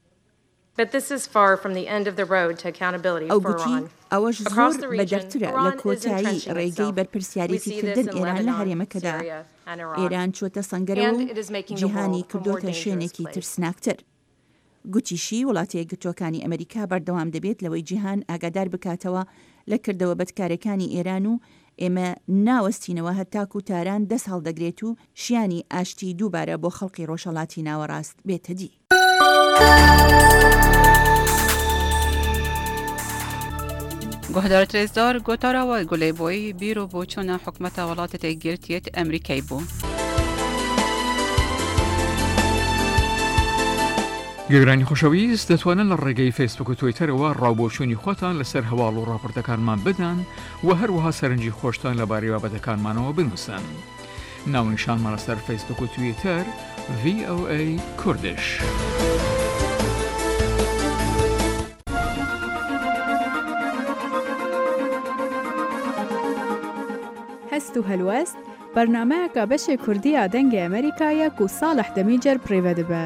ئەو گوتی ئەوەش زۆر بەدەرترە لە کۆتایی ڕێگەی بەرپرسیارەتیکردن ئێران لە هەرێمەکەدا. ئێران چۆتە سەنگەرە و جیهانی کردوتە شوێنێکی ترسناکتر. گوتیشی وڵاتی یەکگرتووەکانی ئەمریکا بەردەوام دەبێت لەوەی جیهان ئاگادار بکاتەوە لە کردەوە بەدکارەکانی ئێران و ئێمە ناوەستینەوە هەتاکو و تاران دەست هەڵدەگرێت و شیانی ئاشتی دووبارە بۆ خەڵقی ڕۆژهەڵاتی ناوەڕاست بێتە دی. گۆهدارت رێزدار گۆتاراوە گولێبۆی بیرۆ بۆ چۆنە حکومەتە وڵاتە یەکگرتوویەت ئەمریکای بوو. گەگرانی خۆشەویست دەتوانن لە ڕێگەی فیسبوک و تویتەرەوە ڕاوبۆچوونی خۆتان لەسەر هەواڵ و ڕاپۆرتەکانمان بدەن و هەروەها سەرنجی خۆشتان لەبارەی بابەتەکانمانەوە بنووسن. ناونیشانمان لەسەر فیسبوک و تویتەر ڤی ئۆ ئەی کوردش. هەست و هەلوەست بەرنامەیەکە بەشێ کوردیە دەنگی ئەمریکایەک و ساڵح دەمیجەر پڕێوە دەبە.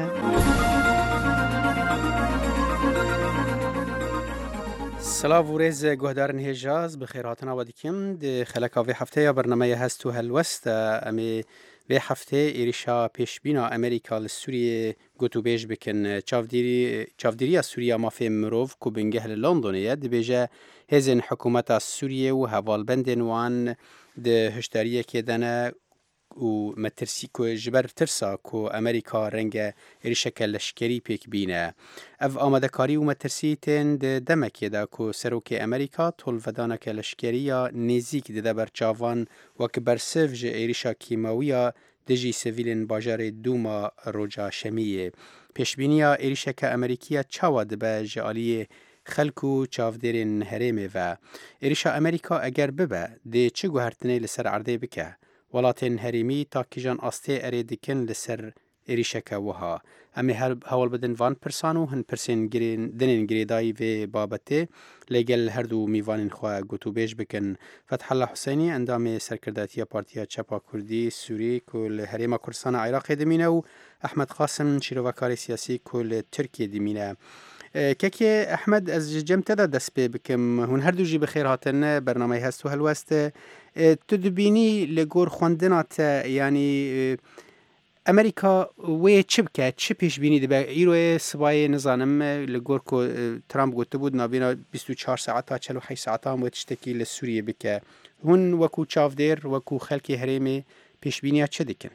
سلااو و ڕێز گۆهدارن هێژاز بەخێرهاتنەوە دیکەم خەلەکاوێ هەفتەیە بەرنمەیە هەست و هەلوەستە ئەمێ بێ هەفتێ ئێریشا پێشبینا ئەمریکا لە سووریێ گوت و بێژ بکەن چاودێریە سووریا مافێ مرۆڤ کو بنگەه لە لۆندۆنەیە دەبێژە هێزن حکوومەتە سووریێ و هەواڵبەندێن وان هشداریەکێدەنە و مەترسی کو جبەر ترسا کو ئەمریکا ڕەنگە عێریشەکە لەشکەری پێک بینە. ئەv ئامادەکاری و مەترسی تێن دەمەکێدا کو سەرۆکی ئەمریکا تۆڵڤەدانەکە لەشکەریە نێزیک دەدە بەرچاوان وەک بەرسڤ ژە عێریشا کیماویە دژی سڤیلن باژارێ دووما ڕۆژا شەمیە. پێشبینیە عێریشەکە ئەمریکیە چاوا دەبە ژە ئالیە خەلک و چاودێرێن هەرێمێڤە. عێریشا ئەمریکا ئەگەر ببە دێ چ گوهرتنەی لەسەر عەردەی بکە. وڵاتێن هەرێمی تاکیژان ئاستێ ئەرێ دکن لەسەر عێریشەکە وها. ئەمێ هەوڵ بدن وان پرسان و هەن پرسێن دنێن گرێدایی vê بابەتێ لەگەل هەردوو میوانên xwe gotûbêj bikin. Fethullah Husênî endamê serkirdatiya Partiya Çepa Kurdî Sûrî ku li Herêma Kurdistana Iraqê dimîne û Ehmed Qasim şîrovekarê siyasî ku li Tirkiye dimîne. Kekê Ehmed ez ji cem te de dest pê bikim hûn herdû jî bi xêr hatin bernameyê hest û helwest e tu dibînî li gor xwendina te yanî ئەمریکا wê çi bike çi pêşbînî dibe îroyê sibayê nizanim li gor ku Trump gotibû navbêna bîst û çar saeta çel û heşt saetan wê tiştekî li Sûriyê bike hûn wekû çavdêr wekû xelkê herêmê pêşbîniya çi dikin?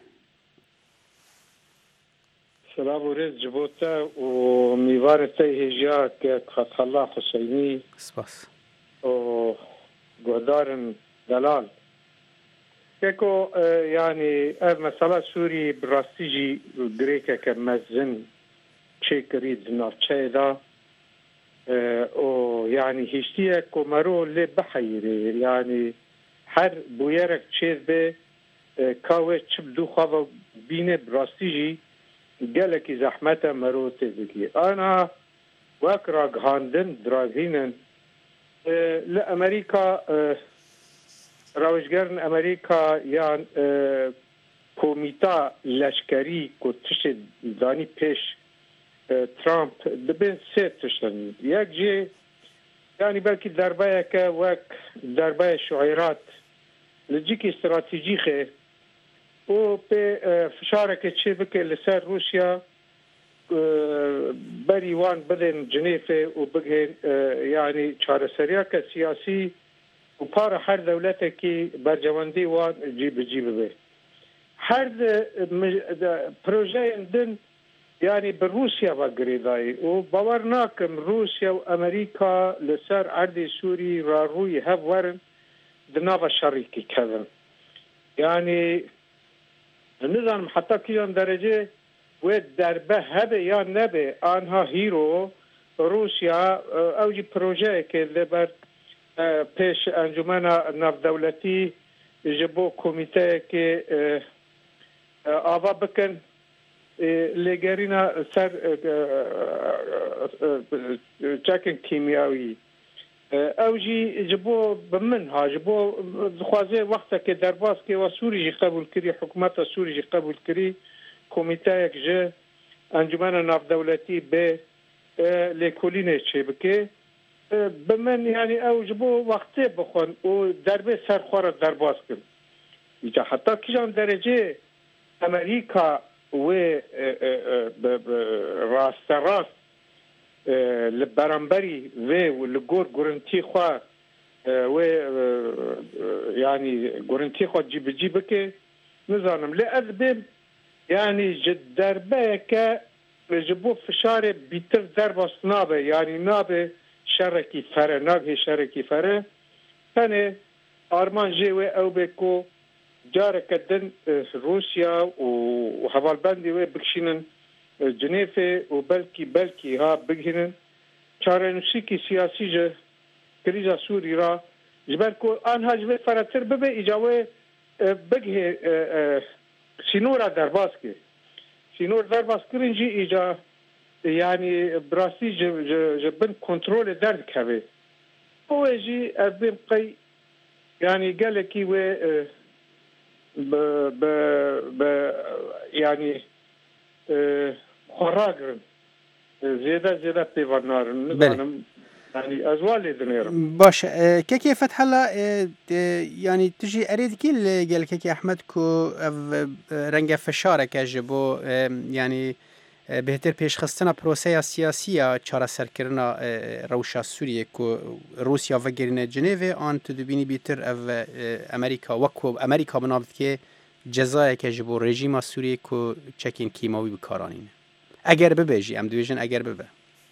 سلام و رز جبوتا و میوارته هجیا که فتحالله حسینی سپاس و گهدارن دلال یکو یعنی اف مثلا سوری براستی جی گریکه که مزن چه کرید نافچه دا و یعنی هشتیه که مرو لی بحیره یعنی هر بویرک چیز به کاوه چب دو خواه بینه براستی جی گلکی زحمت مروت بگی انا وک را گهاندن دراوینن لامریکا روشگرن امریکا یان کمیتا لشکری کو تشد دانی پیش ترامپ دبن سه تشن یک جی یعنی بلکی ضربه که وک ضربه شعیرات لجیکی استراتیجیخه و به فشارك تشبك لسر روسيا بري وان بدن جنيفه وبقين يعني شارسرياك سياسي وبار هر دولتك برجواندي وان جيب جيب به هر پروژه دن يعني بروسيا وقريداي وباورناكم روسيا وامريكا لسر عرض سوري راروي هفورن دنابا شريكي كذا يعني النظام حتى كيان درجه ودربه هبه یا نبه آنها هیرو روسيا اوجي بروژه که لبر پیش انجمن ناف دولتی جبو کمیته که آوا بکن لگرینا سر چکن کیمیاوی اوجی جبو بمنها جبو خوازه وقتا که درباس که و سوری جی قبول کری حکومت سوری جی قبول کری کمیته یک جه انجمن ناف دولتی به لیکولینه چه بکه بمن يعني او جبو وقته بخون و دربه سرخوار درباس کن ایجا حتی کجان درجه امریکا و راست راست لبرانبری و لگور گرنتی خواه و يعني گرنتی خواه جیب جیب که نزانم لأذبه يعني جد دربه که جبو فشار بیتر درباس نابه يعني نابه شرکی فره نابه شرکی فره فنه آرمان جیوه او بکو جاره کدن روسیا و حوالبندی و بکشینن جنیفه و بلکی بلکی ها بگهنن چاره نوسی که سیاسی جه کریزا سوری را جبر کو آنها جوه فراتر ببه ایجاوه بگه سینورا درباز که سینور درباز کرنجی ایجا يعني براسي جبن كنترول درد كبه هو يجي أبين قي يعني قال لك و ب ب ب يعني خراجر زيادة زيادة بيفرنار نظام يعني أزوال دنيرم باش كيف فتح الله يعني تجي أريد كل قال كي أحمد كو رنگ فشارك أجبو يعني بهتر پیشخستنا پروسه سیاسی چاره سرکرنا روشا سوریه که روسیا و گرینه جنیو آن تو دبینی بیتر او امریکا وکو امریکا بنابد که جزایه که جبو رژیم سوریه که چکین کیماوی بکارانین اگر ببیجی ام دویژن اگر ببه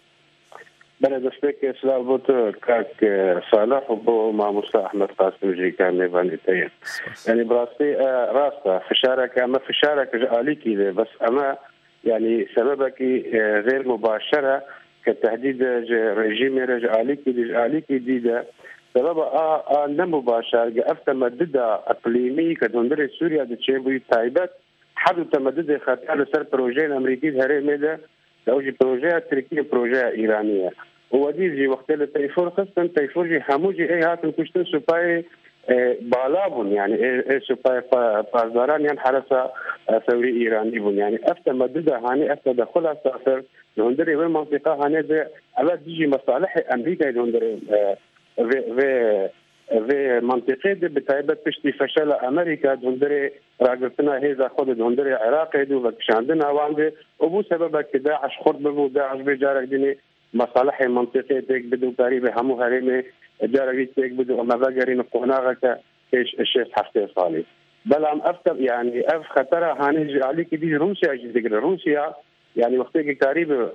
بله دسته که سلام بود کاک صالح و بو معموسا احمد قاسم جی کان نیوانی تاین یعنی براستی راستا فشارك اما فشارك جعالي كده بس اما يعني سببك غير مباشرة كتهديد رجيم رجعالي رجعالي جديدة سبب آه آه مباشر أفتى تمدد إقليمي كدندر سوريا دشيبوي تايبت حدو تمدد خطر لسر بروجين أمريكي هري ميدا لوجي بروجيه تركيا بروجيه إيرانية وديجي وقت التيفور خصن تيفور جي حموجي أي هاتن كشتن سباي بالابون يعني ايه سباي بازاران يعني حرسة ثوري إيراني بون يعني أفتى مددة هاني أفتى دخلها سافر لهندري وين منطقة هاني ذي أبد يجي مصالح أمريكا لهندري في في في منطقة دي بتعبت بشتي فشل أمريكا لهندري راجلتنا هذا خد لهندري العراق يدو بكش عندنا وعندي وبو سبب كده عش خرب بو داعش بجارك ديني مصالح منطقة ديك بدو قريبة همو هرمي جارك ديك بدو أما بقرين قناغك إيش الشيخ حفتي صالي بل عم أفتر يعني أف خطرها هاني عليك دي روسيا جديد روسيا يعني وقتك قريب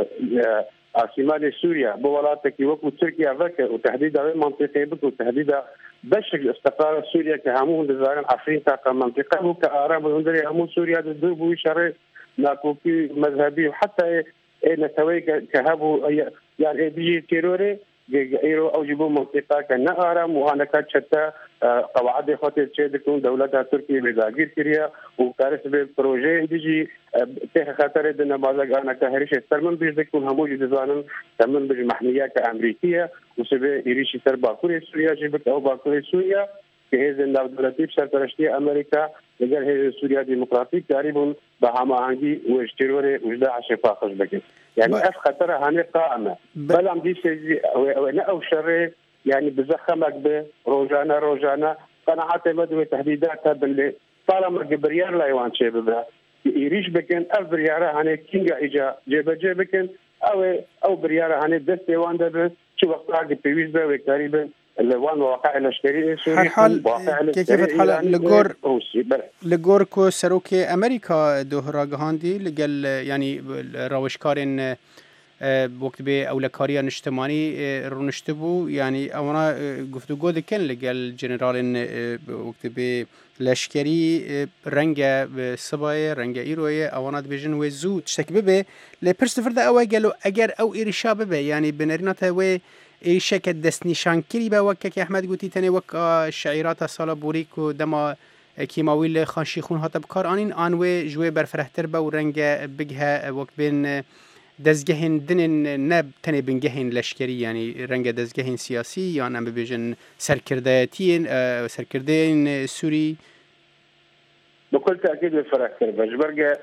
عاصمة سوريا بولاتك وقت تركيا ذاك وتحديد على منطقة بك وتحديد بشكل استقرار سوريا كهمون دزارن أفريقيا كمنطقة وكأرام وندري همون سوريا الدوب وشر ناكوكي مذهبي وحتى نتوي كهبو يعني بيجي تيروري ايرو او جيبو منطقه كنا ارام وهنا كتشتا قواعد خاطر تشدكون دولتها تركيا بزاغير كريا وكارس بالبروجي ديجي ته خاطر دنا بازاغ انا كهريش ترمن بيزكون هموجي دزانن تمن بالمحميه كامريكيه وسبه يريشي تر باكوري سوريا جيبت او باكوري سوريا كهز الدولتي سرپرستی امریکا اگر هي سوريا ديمقراطيك تقريبا بهما عندي واشتروري وجدا عشفا خش بك يعني اف خطر هاني قائمه بل عم دي شيء او شر يعني بزخمك بروجانا روجانا قناعات مدوي تهديداتها باللي طالما جبريار لا يوان شيء بها يريش بكن اف برياره هاني كينجا اجا جيب جيبكن او او برياره هاني دست يوان ده شو وقت عقد بيويز به تقريبا الوان مواقع لشکری سوری حال كيف حال لجور لجور كو سروك امريكا دوهراغهاندي لقال يعني روشكارين وقت به اولکاریا نشتمانی رونشتبو يعني اونا گفتگو دکن لقال جنرالين وقت به لشکری رنگ سبای رنگ ایروی اونا دبیجن و زو تشتكي به لپرست فردا او قالوا اگر او ایرشا به يعني بنرينات و ایشک دست نشان کری با وکه که احمد گوتی تنه وک شعیرات سالا بوریک و دما کیماویل خانشیخون هات بکار آنین آنوی جوی برفرهتر با و رنگ بگه وک بین دزگهن دنن نب تنه بنگهن لشکری یعنی رنگ دزگهن سیاسی یا نم ببیجن سرکردهتین سرکردهن سوری بكل تأكيد الفرهتر بجبرجة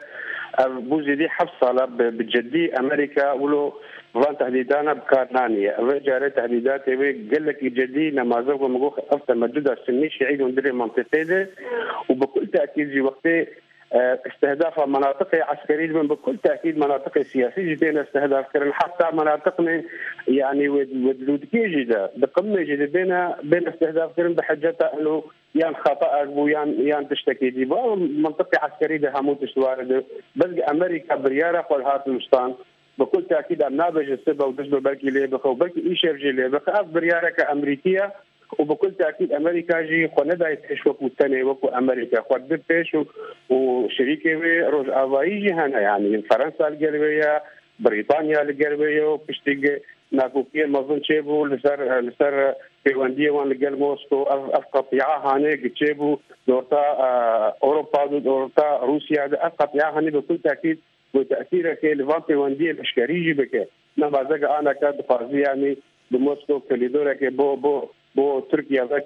بوزي دي حفصة بجدي أمريكا ولو فان تهديدانا بكارنانية الرجال تهديدات قال لك جدي نماذج ومجوخ أفضل مجدود السني شعيد وندري منطقة ده وبكل تأكيد في وقت استهداف مناطق عسكرية من بكل تأكيد مناطق سياسية جدا استهداف كرن حتى مناطقنا يعني ودلودكي جدا بقمة جدا بين بين استهداف كرن بحجة إنه يان خطأ ويان يان تشتكي دي بقى منطقة عسكرية ده هموت شوارد بس أمريكا بريارة والهات المستان بكل تأكيد النابج السبب ودجل بركي ليه بخو بركي إيش يرجع ليه بخو أكبر يارك أمريكية وبكل تأكيد أمريكا جي خندا يتعيش وكو تاني وكو أمريكا خد بيش وشريكي روج آوائي هنا يعني فرنسا الجربية بريطانيا الجربية وبشتيج ناكوكية مظن شيبو لسر لسر فيواندية وان لجل موسكو أفقطيعة هاني جتشيبو دورتا أوروبا دورتا روسيا أفقطيعة هاني بكل تأكيد وتأثيره كالفان فيواندية الأشكاريجي بك نما زجا أنا كاد قاضي يعني بموسكو كليدورا كبو بو بو تركيا ذاك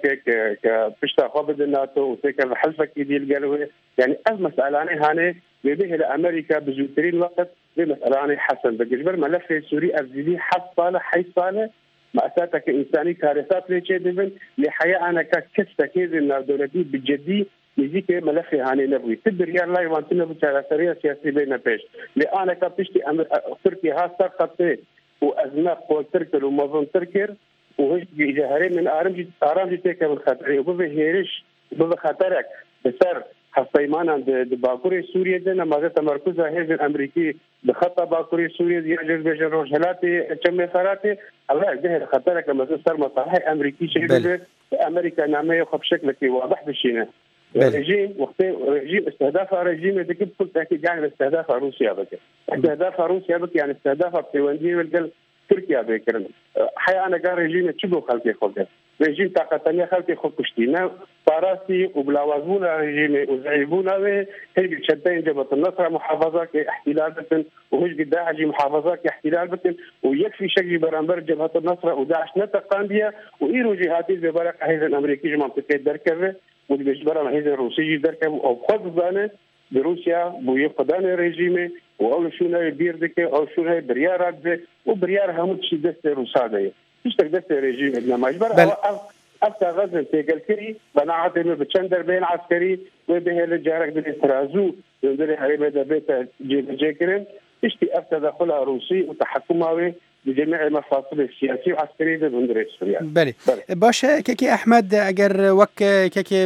كبشتا خابد الناتو وتلك الحلفة كيدي الجلوة يعني المسألة أنا هاني بيبيه لأمريكا بزوترين وقت بمسألة أنا حسن بجبر ملف سوري أفزيلي حس صالح حي صالح مأساتها كإنساني كارثات ليش دفن لحياة أنا ككسة كذا إن دولتي بجدي يجيك ملف هاني نبوي تدري الله يوانتنا بتعثرية سياسية بين بيش لأنا كبشتي أمر تركيا ها سقطت وأزمات قوة تركر ومظن تركر وهش جهرين من آرام آرام جتك من خطري وبهيرش وبخطرك بسر حصيمان عند باكوري سوريا ده ما تمركز هذا الأمريكي بخطة باكوري سوريا يجر بيجر روجلاتي كم فراتي الله ده خطرك لما صار مصالح أمريكي شيء أمريكا نعمة بشكل واضح بالشيء الرجيم وقت رجيم استهداف رجيم ذيك بكل تأكيد يعني استهداف روسيا بك استهداف روسيا بك يعني استهداف بتوندي والقل تركيا بكرنا حيا أنا قال رجيم تشبه خلقي خلقه رجيم طاقتني خلقي خلق كشتينا باراسي وبلاوازونا رجيم وزعيبونا به هيك شدين جبهة النصر محافظات احتلال بتن وهيك داعش محافظات احتلال بتن ويكفي شيء برامبر جبهة النصر وداعش نتقان بها وإيرو جهاتي ببرق هذا الأمريكي منطقة دركبه ودي بيجبرها هذا الروسي دركب أو خذ بانه بروسيا بيفقدان الرجيم وأول شو ناي بيردك أو شو ناي بريارات به وبريار هم تشي دست روسادية مش تقدس الرجيم إنما يجبرها أفتى غزل تيجل كري بناعته بتشندر بين عسكري وبه الجارك بالإترازو يقدر هريبة بيت جيب جيكرين اشتي أفتى دخلها روسي وتحكمها بجميع المفاصل السياسية والعسكرية بندرس سوريا. بله. باش كيكي أحمد أجر وك كيكي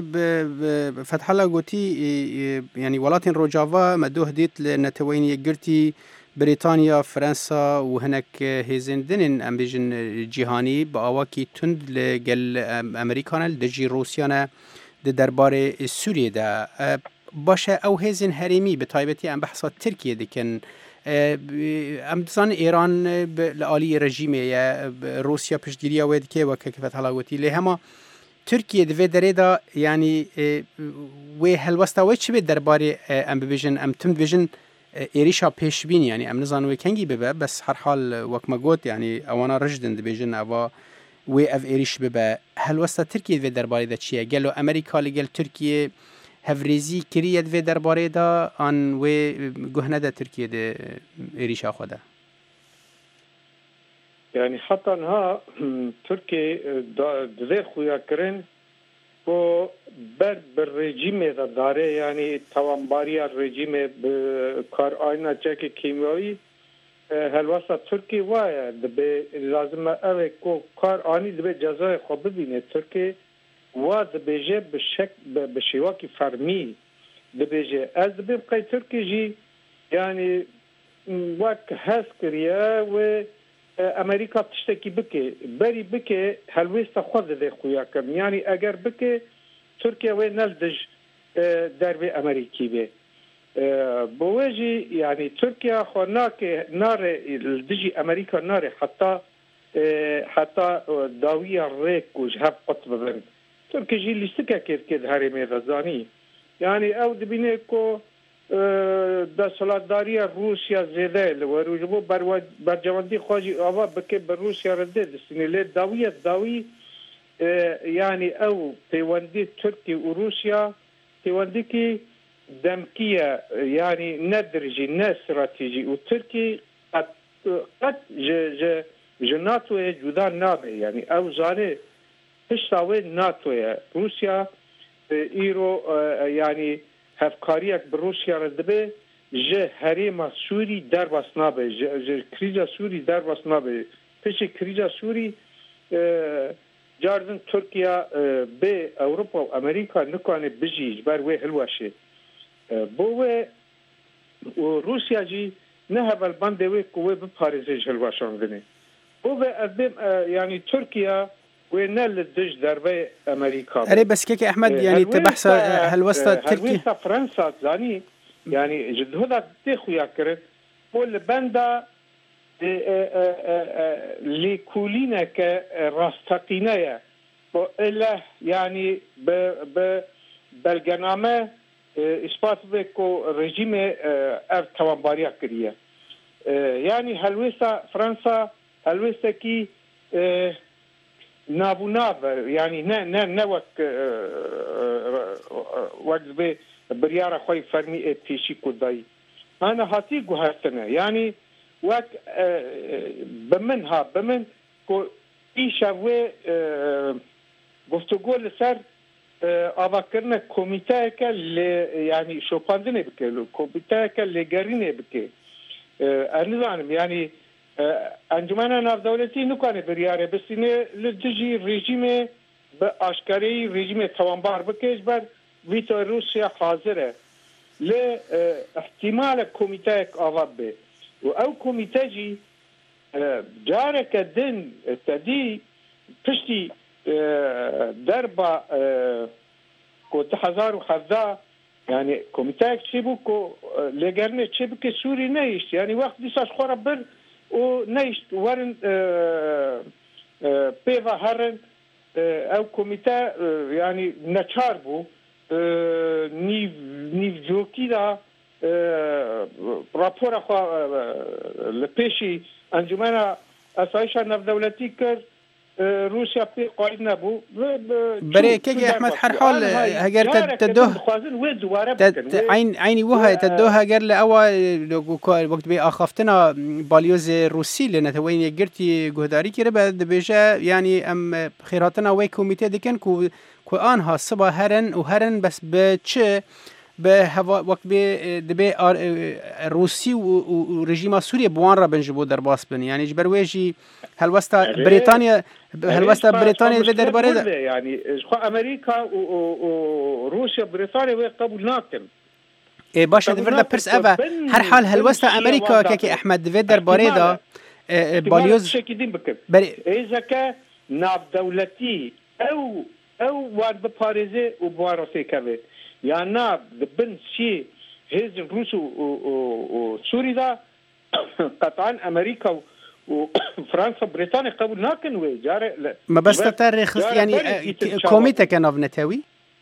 فتح الله قوتي يعني ولاتين روجافا مدوه ديت لنتوين يجرتي بريطانيا فرنسا وهناك هيزن دنن أم بيجن جهاني بأواكي تند لجل أمريكانا لدجي روسيانا دربار سوريا دا باش أو هيزن هرمي بطيبتي أم بحصة تركيا دي كان ام دزان ایران لآلی رژیمه یا روسیا پشتگیری وید که و که فتح الله گوتی لی هما ترکیه دوی دره دا یعنی وی هلوستا وی چی بید درباره ام ببیجن ام تم ببیجن ایریشا پیش بین یعنی ام نزان وی کنگی ببه بس هر حال وکما گوت یعنی اوانا رجدن دبیجن اوا وی اف ایریش ببه هلوستا ترکیه دوی درباره دا چیه گلو امریکا لگل ترکیه هفريزي كريت في درباره دا آن و گهنه دا تركيا دا إريشا خودا يعني حتى انها تركيا دزي خويا كرن و بر بالرجيم دا داره يعني توانباري الرجيم بكار آينا جاك كيميائي هلوسا ترکی وایه دبی لازم اوه کو کار آنی دبی جزای خواب ببینه ترکی و دبیجه بشک بشیواکی فرمی دبیجه از دبی بقای ترکی جی یعنی وقت هست کریه و امریکا تشتکی بکه بری بکه هلویستا خود ده خویا کم یعنی اگر بکه ترکیه و نلدج درب امریکی به بوجي يعني تركيا هناك نار الدجي امريكا نار حتى حتى داويه الريك وجهب قطب بن تركيا جي اللي سكا كيف كده هاري ميدزاني يعني او دبينيكو دا سولاداريا روسيا زيدل وروجبو برجواندي خواجي اوا بكي بروسيا ردد السنه داويه داوي يعني او بيوندي تركي وروسيا بيونديكي دمكية يعني ندرجي نا استراتيجي وتركي قد قد ج ج جناتو جدا نابي يعني او زاني تشتاوي ناتو روسيا ايرو يعني هفكاريك بروسيا ردبي ج هريما سوري درباس نابي ج كريزا سوري درباس نابي تشي كريزا سوري جاردن تركيا ب اوروبا وامريكا نكون بيجي جبر وي هلواشي بوه روسيا جي نهب البندوي قوه بباريزيج هلواشاندني بوه أدم يعني تركيا ونال الدج دربي امريكا اري بس كيكي احمد يعني تبحث هلوستا تركيا هلوستا فرنسا زاني يعني جد هذا تخو ياكرت بول بندا لكولينا كراستقينيا الا يعني ب ب بلغنامه اثبات بكو رژیم ار توانباریا کریه یعنی هلوستا فرانسا هلوستا کی نابوناب یعنی نه نه نه وقت وقت به بریار خوی فرمی پیشی کدای انا هاتی گوهرتنه یعنی وقت بمنها بمن کو ایشاوه گفتگو لسر آواکرنا کمیته که یعنی شوپاندنه بکه کمیته که لگرینه بکه انزانم یعنی انجمن ناف دولتی نکنه بریاره بسینه لدجی رژیم به آشکاری رژیم توانبار بکه بر ویتو روسیا حاضره ل احتمال کمیته که آواب به و او کمیته جی جاره که دن تدی پشتی دربا کو هزار و هفده يعني كوميتاك تشيبوكو لجرنة تشيبك سوري نايشت يعني وقت ديساش خورا بر و نايشت ورن بيفا هرن او كوميتا يعني نتشاربو نيف نيف جوكي دا رابورا خوا لبيشي انجمانا اسايشا نف دولتي كر روسيا في قاعد نبو بري كيكي احمد حرحال هجر تدوه عين عيني وها تدوه هجر لاول وقت بي اخفتنا باليوز روسي لنا توين يجرتي جهداري كده بعد بيجا يعني ام خيراتنا وي كوميتي دكن كو كو انها الصبا هرن وهرن بس بتش بهوا وقت بي دبي روسي ورجيم سوريا بوان را بنجبو درباس بن يعني جبرويجي هلوستا بريطانيا هلوستا بريطانيا في درباره يعني امريكا وروسيا بريطانيا قبل ناكل اي باشا دفردا برس افا هر حال هلوستا امريكا كيكي احمد في درباره دا باليوز بري اذا كان ناف دولتي او او وان بباريزي وبوارسي كبي يعني ناب بن شيء هز الروس وسوريا دا قطعا امريكا وفرنسا بريطانيا قبل ناكن وجار ما بس تاريخ يعني كوميتا كان نتاوي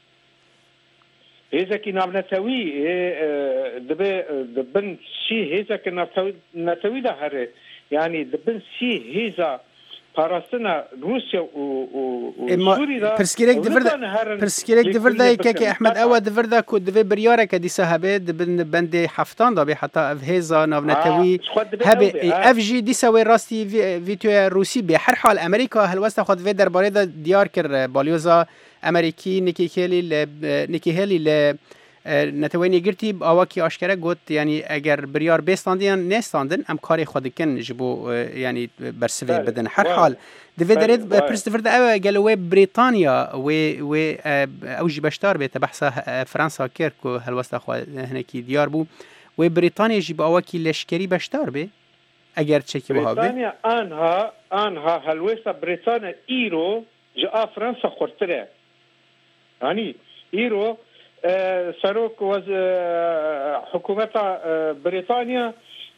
هذا كان نتاوي دب دبن شيء هذا كان نتاوي ده هره يعني دبن شيء هذا بارستنا روسيا وسوريا برسكيريك دفردا برسكيريك دفردا كيكي احمد اوا دفردا كو دفي بريارا كدي صاحبه بن بندي حفتان دبي حتى هيزا نافنتوي هبي اف جي دي سوي راستي فيتو روسي بحر حال امريكا هلوستا خد في درباره ديار كر باليوزا امريكي نيكي هيلي نيكي هيلي نتوانی گرتی آواکی آشکره گوت یعنی اگر بریار بیستاندیان نستاندن ام کاری خود کن جبو یعنی برسوی بدن هر حال دوی دارید پرست فرد او گلوی بریتانیا و و اوجی بشتار بیت بحث فرانسا کرد که هلوستا خو هنکی دیار بو و بریتانیا جی با آواکی لشکری بشتار بی اگر چکی بها بی بریتانیا آنها آنها هلوستا بریتانیا ایرو جا فرانسا خورتره يعني إيرو سروك وز حكومة بريطانيا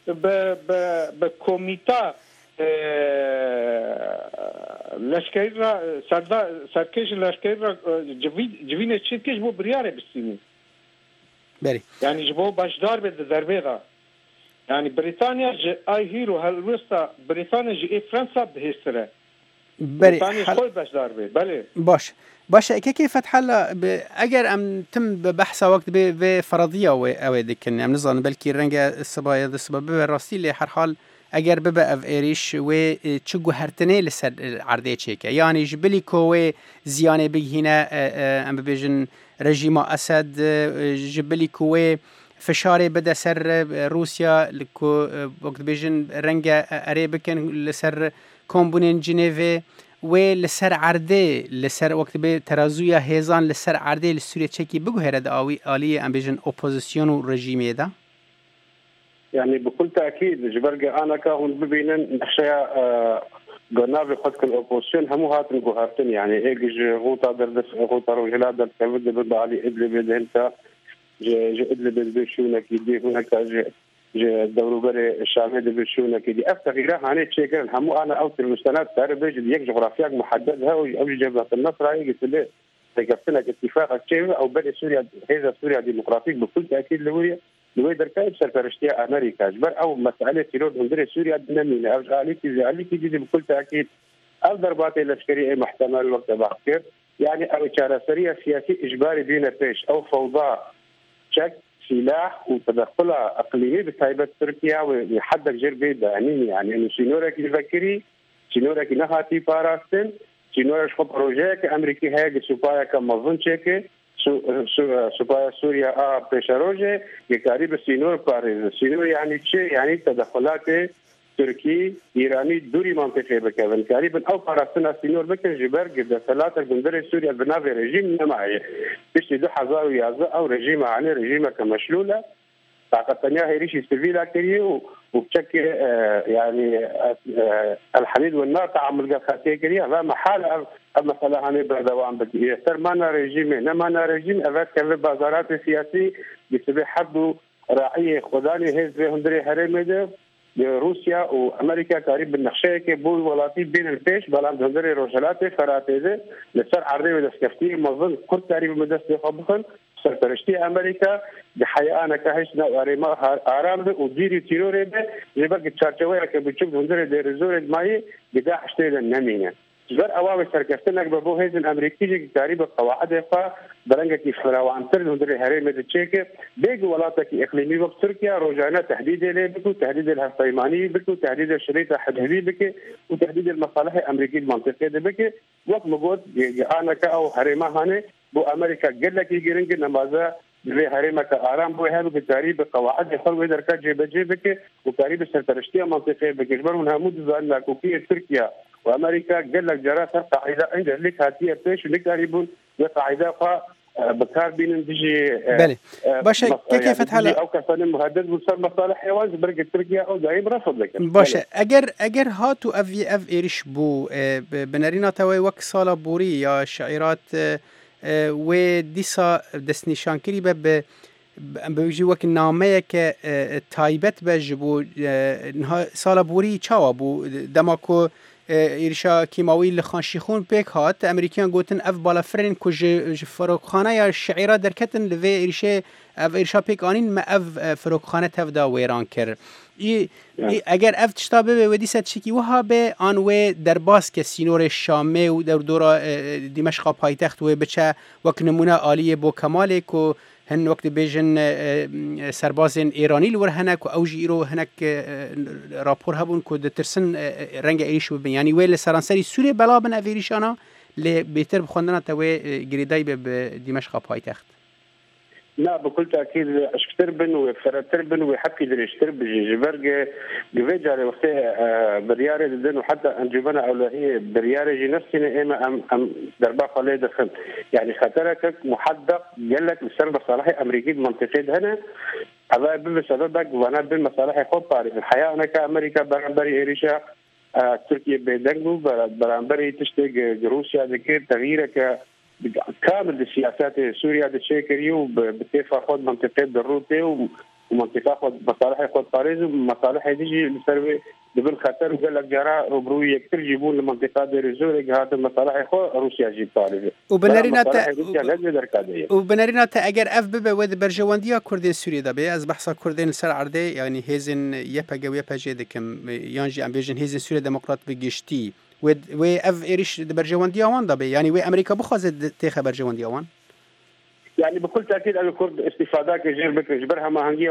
بكوميتا لشكرا سردا سركش لشكرا جوين تشكش بو بريارة بالسيني بري يعني جبو باشدار بالضربة ذا يعني بريطانيا ج اي هيرو هالوسطى بريطانيا جي فرنسا بهستره بريطانيا خوي باشدار به بله باش باشه که كيف فتحلا اگر ام تم بحث وقت به فرضيه او او دكن ام نظن بلكي رنگ السبايا السبب بالراستي اللي هر حال اگر ببا اف ايريش و تشغو هرتني لسر عرضيه تشيكا يعني جبلي كو زيانه بهنا ام بيجن رجيم اسد جبلي كو فشاري بدا سر روسيا لكو وقت بيجن رنگ اريبكن لسر كومبونين جنيفي و لسر عرده لسر وقت به ترازویا هزان لسر عرده لسوریه چکی بگو هرد آوی آلی ام بیجن اپوزیسیون و رژیمی ده يعني بكل تأكيد جبرجة أنا كهون ببينن نحشيا قنابي خد كل أوبوزيسيون همو هاتن جوهرتن يعني إيج غوطة درس غوطة رجلا درس كبد بدأ علي إدلي بدهنتا ج ج إدلي بدبشونا كيدي هناك ج الدورو بري الشامي دبشونا كيدي أفتح غيرها هاني تشيكرن همو أنا أوصل المستند تعرف بيجي يك جغرافيا محددها أو جبهة النصر هاي قلت له تكفلنا اتفاق شيء أو بدأ سوريا هذا سوريا ديمقراطية بكل تأكيد لوية لوي دركايب سرپرشتي أمريكا جبر أو مسألة تيرور هندرة سوريا دنمينة أو علي كذي علي كذي بكل تأكيد أو ضربات العسكرية محتمل وقت باكر يعني أو إشارة سريع سياسي إجباري بين بيش أو فوضى شك سلاح وتدخلها اقليمي بتايبه تركيا ويحدد جربي يعني يعني انه شنورك يفكري شنورك نهاتي باراستن شنورك خو بروجيك امريكي هاي سوبايا كمظن تشيكي سوبايا سوريا اه بيشاروجي يقارب السينور باريس سينور يعني شيء يعني تدخلات تركي ايراني دوري منطقه بكون قريبا او باراستن سينور بكن جبر قد ثلاثه بندر سوريا بنافي رجيم نماعي بيش دو حزار يازا او رجيم عن رجيم كمشلوله طاقه ثانيه هي ريش سيفيلا كريو وبشكل آه يعني آه الحديد والنار تعامل خاتيه كريا ما محال المساله هاني بردوام بدي ترمانا رجيم نمانا رجيم افات كذا بازارات سياسي بسبب حد راعيه خداني هز هندري هرمده روسيا وامريكا قريب بالنقشه كي بول ولاتي بين البيش بلان هندري روجلاتي فراتيزه لسر عرضي ودسكفتي مظن كل تقريبا مدرسه خبخن سرپرشتي امريكا بحيانا كهشنا اريما ارام وديري تيروري ده يبقى تشارچوي كي بتشوف هندري دي ريزور ماي بدا اشتيل النمينه جبر اوامر سرکفتنك ببو هيزن امريكي تقريبا قواعد فا برنگتي فراوانتر هندري هرم تشيك بيج ولاتك اقليمي وقت تركيا روجانا تهديد له بكو تهديد الهستيماني بكو تهديد الشريطه الحدودي بك وتهديد المصالح الامريكيه المنطقيه بك وقت موجود انا كاو هرمه هاني بو امريكا قال لك يجرنج نمازا زي هرمك ارام بو هذا بالتقريب قواعد خلوي دركا جيب جيبك وتقريبا سرترشتيه منطقيه بك جبر من همود زان كوكيه تركيا وامريكا قال لك جراسه قاعده عند لك هاتيه بيش لك قريبون قاعده فا بكار بين تجي بله باشه كيف فتحلا او كفن مهدد وصار مصالح حيوان برق تركيا او دايم رفض لك باشه اگر اگر هاتو اف اف ايرش بو بنرينا توي وك سالا بوري يا شعيرات و دیسا دست نشان کری به بوجی وک نامه که تایبت بج بو سال بوری چاوا بو دماکو ایرشا کیماوی لخانشی خون پیک هات امریکیان گوتن اف بالا فرین کج فروخانه یا شعیره درکتن لوی ایرشه اف ایرشا پیک آنین ما اف فروخانه تفدا ویران کر ای اگر اف تشتا به ودی ست شکی وها به آن و در باس که سینور شامه و در دورا دمشق پایتخت و بچه وک نمونه عالیه بو کماله کو هن وقت بیجن سربازین ایرانی لور هنک و اوجی ایرو هنک راپور هبون که دترسن رنگ ایریش ببین یعنی ویل سرانسری سوری بلا بن اویریشانا لی بهتر بخوندن تا وی گریدای به دمشق پایتخت لا بكل تاكيد اشكتر بن وفرتر بن ويحكي دريشتر بجي جبرج جفيج على وقت برياره دن وحتى انجبنا اولهيه برياره جي نفسنا اما ام ام دربا خليه دخل يعني خطرك محدق قال لك بسبب مصالح امريكيه منطقه هنا هذا بسببك وانا بالمصالح خط طاري الحياه انا كامريكا برامبري اريشا تركيا بيدنجو برامبري تشتغل روسيا ذكر تغييرك كامل السياسات سوريا دشيكري وباتفاق منطقه الروتي ومنطقه خد مصالح خد باريس ومصالح تيجي لسبب دبل خطر وقال لك جرى روبروي يكثر يجيبون المنطقه دي ريزوري هذا مصالح خو روسيا جيب باريس وبنرينا وبنرينا اگر اف بب ود برجوانديا كردين سوريا دبي از بحث كردين سر عرضه يعني هيزن يبقى ويبقى دكم يانجي ام بيجن هيزن سوريا ديمقراط بگشتي و و اف ايريش برجوانديا وان دبي يعني و امريكا بخوازد تيخ برجوانديا وان يعني بكل تاكيد الكرد استفاده كجير بكر جبرها ما هنجي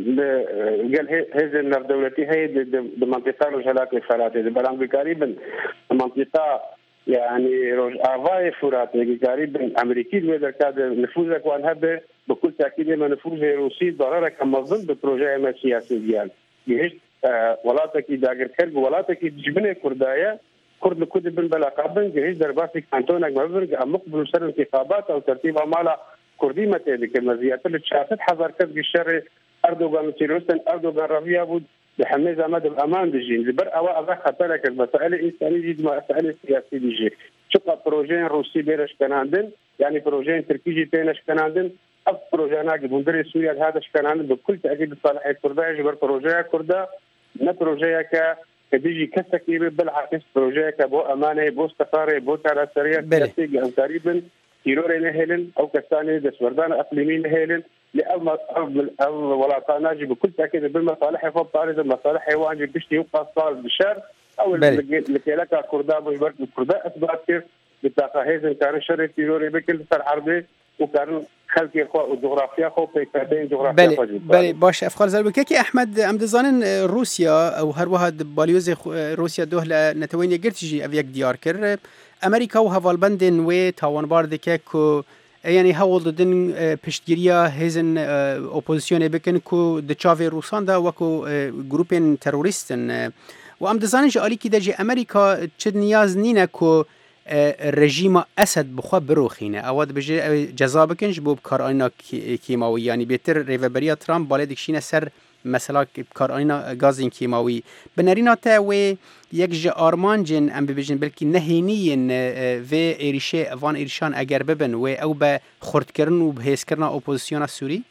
قال هذه النف دولتي هي بمنطقه رجالات الفرات بلان قريبا منطقه يعني افاي فرات قريبا امريكي وذا كاد نفوذك وان هبه بكل تاكيد ما نفوذ روسي ضررك كما ضمن ببروجي ما سياسي ديال يهش ولاتك داغر كرب ولاتك جبنه كردايه كرد كود بن بلا قابن جهيز درباسي كانتونك مبرق مقبل سر انتخابات او ترتيب عماله كردي متى ذيك المزيات اللي شافت حذر كذب الشر اردوغان تيروستن اردوغان رافيا بود بحميز امد الامان دجين لبر او ابا خطرك المسائل الانسانيه دي مسائل سياسيه دي شقه بروجين روسي بيرش كناندن يعني بروجين تركيجي تينش كناندن اف بروجانا بندري سوريا هذا كناندن بكل تاكيد صالح الكرداء جبر بروجيا كردا نا بروجيا ك كديجي كسكيبه بالعكس بروجيا كبو امانه بو استقرار بو تراسريه سياسيه تقريبا تيرور نهلن او كستاني دسوردان اقليمي نهلن لأول أول ولا نجي بكل تأكيد بالمصالح يفضل طارد المصالح واجي بيشتي يبقى صار بالشر أو اللي لك كرداء بيبرد الكرداء أثبات كيف بتاقة هذا كان شر تيروري بكل سر حربي وكان خلقي خو وجغرافيا خو بيكادين جغرافيا خو بله باش افخار زلبك كي احمد ام دزانن روسيا او هر واحد باليوز روسيا دوه نتوين يقرتجي افيك ديار كر امريكا وهفالبندن و تاوانبار دكو يعني هول دن پشتگیریا هزن اپوزیسیون بکن کو دچاوی روسان دا وکو گروپین تروریستن و ام دزانش آلی کی دجی امریکا چه نیاز نینه کو رژیم اسد بخوا بروخینه اواد بجه جزا بکنج بو بکارآینا کیماوی یعنی بهتر ریوبریا ترامپ بالا دکشینه سر مثلا بکارآینا گازین کیماوی بنرینا تا و یک جه آرمانجن ام ببیجن بلکی نهینین و ایریشه وان ایریشان اگر ببن و او به خورد کردن و بهیس کردن اپوزیسیون سوری؟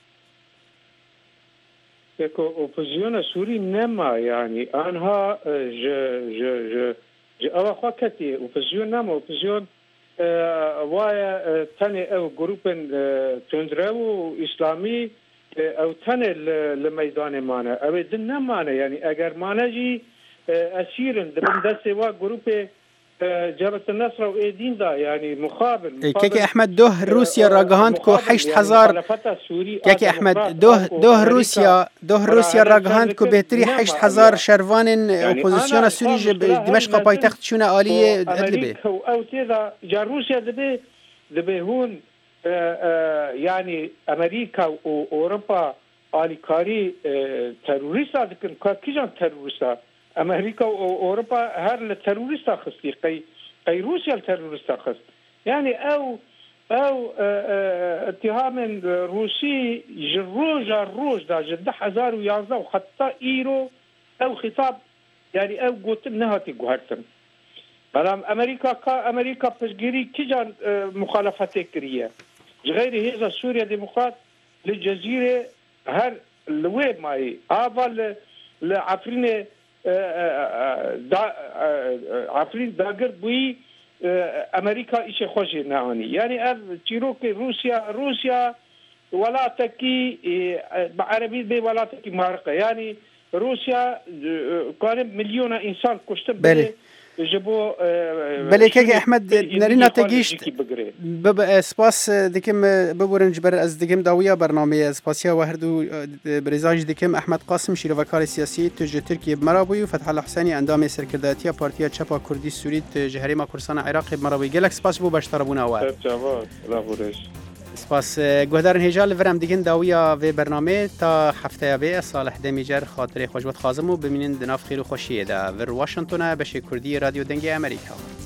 یک اپوزیسیون سوری نما یعنی آنها ج ج ج ج اوا خواکتی اپوزیسیون نما اپوزیسیون وای تنی او گروپن تندرو اسلامی او تنی لمیدان مانه او دن نمانه یعنی اگر مانه جی اسيرن دبن دسوا جروب جبهه النصر وايدين دا يعني مقابل كيكي احمد دوه روسيا راغهاند كو حشت هزار كيكي احمد دوه دوه روسيا دوه روسيا راغهاند كو بهتري حشت هزار شروان اوبوزيسيون سوري دمشق بايتخت شونه اليه ادلبي او كذا جا روسيا دبي دبي هون يعني امريكا واوروبا اليكاري تيروريستا دكن كيجان تيروريستا امريكا واوروبا هر التيروريستا خصتي قي قي روسيا التيروريستا خصت يعني او او اتهام روسي جروج الروج دا جد حزار ويازا وخطا ايرو او خطاب يعني او قلت نهاتي قهرتم بلام امريكا كا امريكا بشجيري كيجان مخالفات كريه غير هذا سوريا ديمقراط للجزيره هر الويب ماي افا لعفرين دا عفرين داگر بوي امريكا ايش خوشي نعاني يعني اف تيروك روسيا روسيا ولا تكي بعربي بي ولا تكي مارقه يعني روسيا قارب مليون انسان كشت بله جبو بله كيكي احمد نرينا تجيشت بب سپاس دكم ببورن جبر از دكم داويا برنامه سپاسيا وهردو بريزاج دكم احمد قاسم شيروكار سياسي تج تركيا بمرابوي وفتح الله حسيني اندام سركرداتيا بارتيا چپا كردي سوري جهريما كردستان عراق بمرابوي گلك سپاس بو باشتربونا و لا بورش سپاس گهدارن هجال ورم دیگن داویا و برنامه تا هفته به صالح دمیجر خاطر خوشبخت خازم و ببینین دناف خیر و خوشیه ده ور واشنگتن بشه کردی رادیو دنگ امریکا.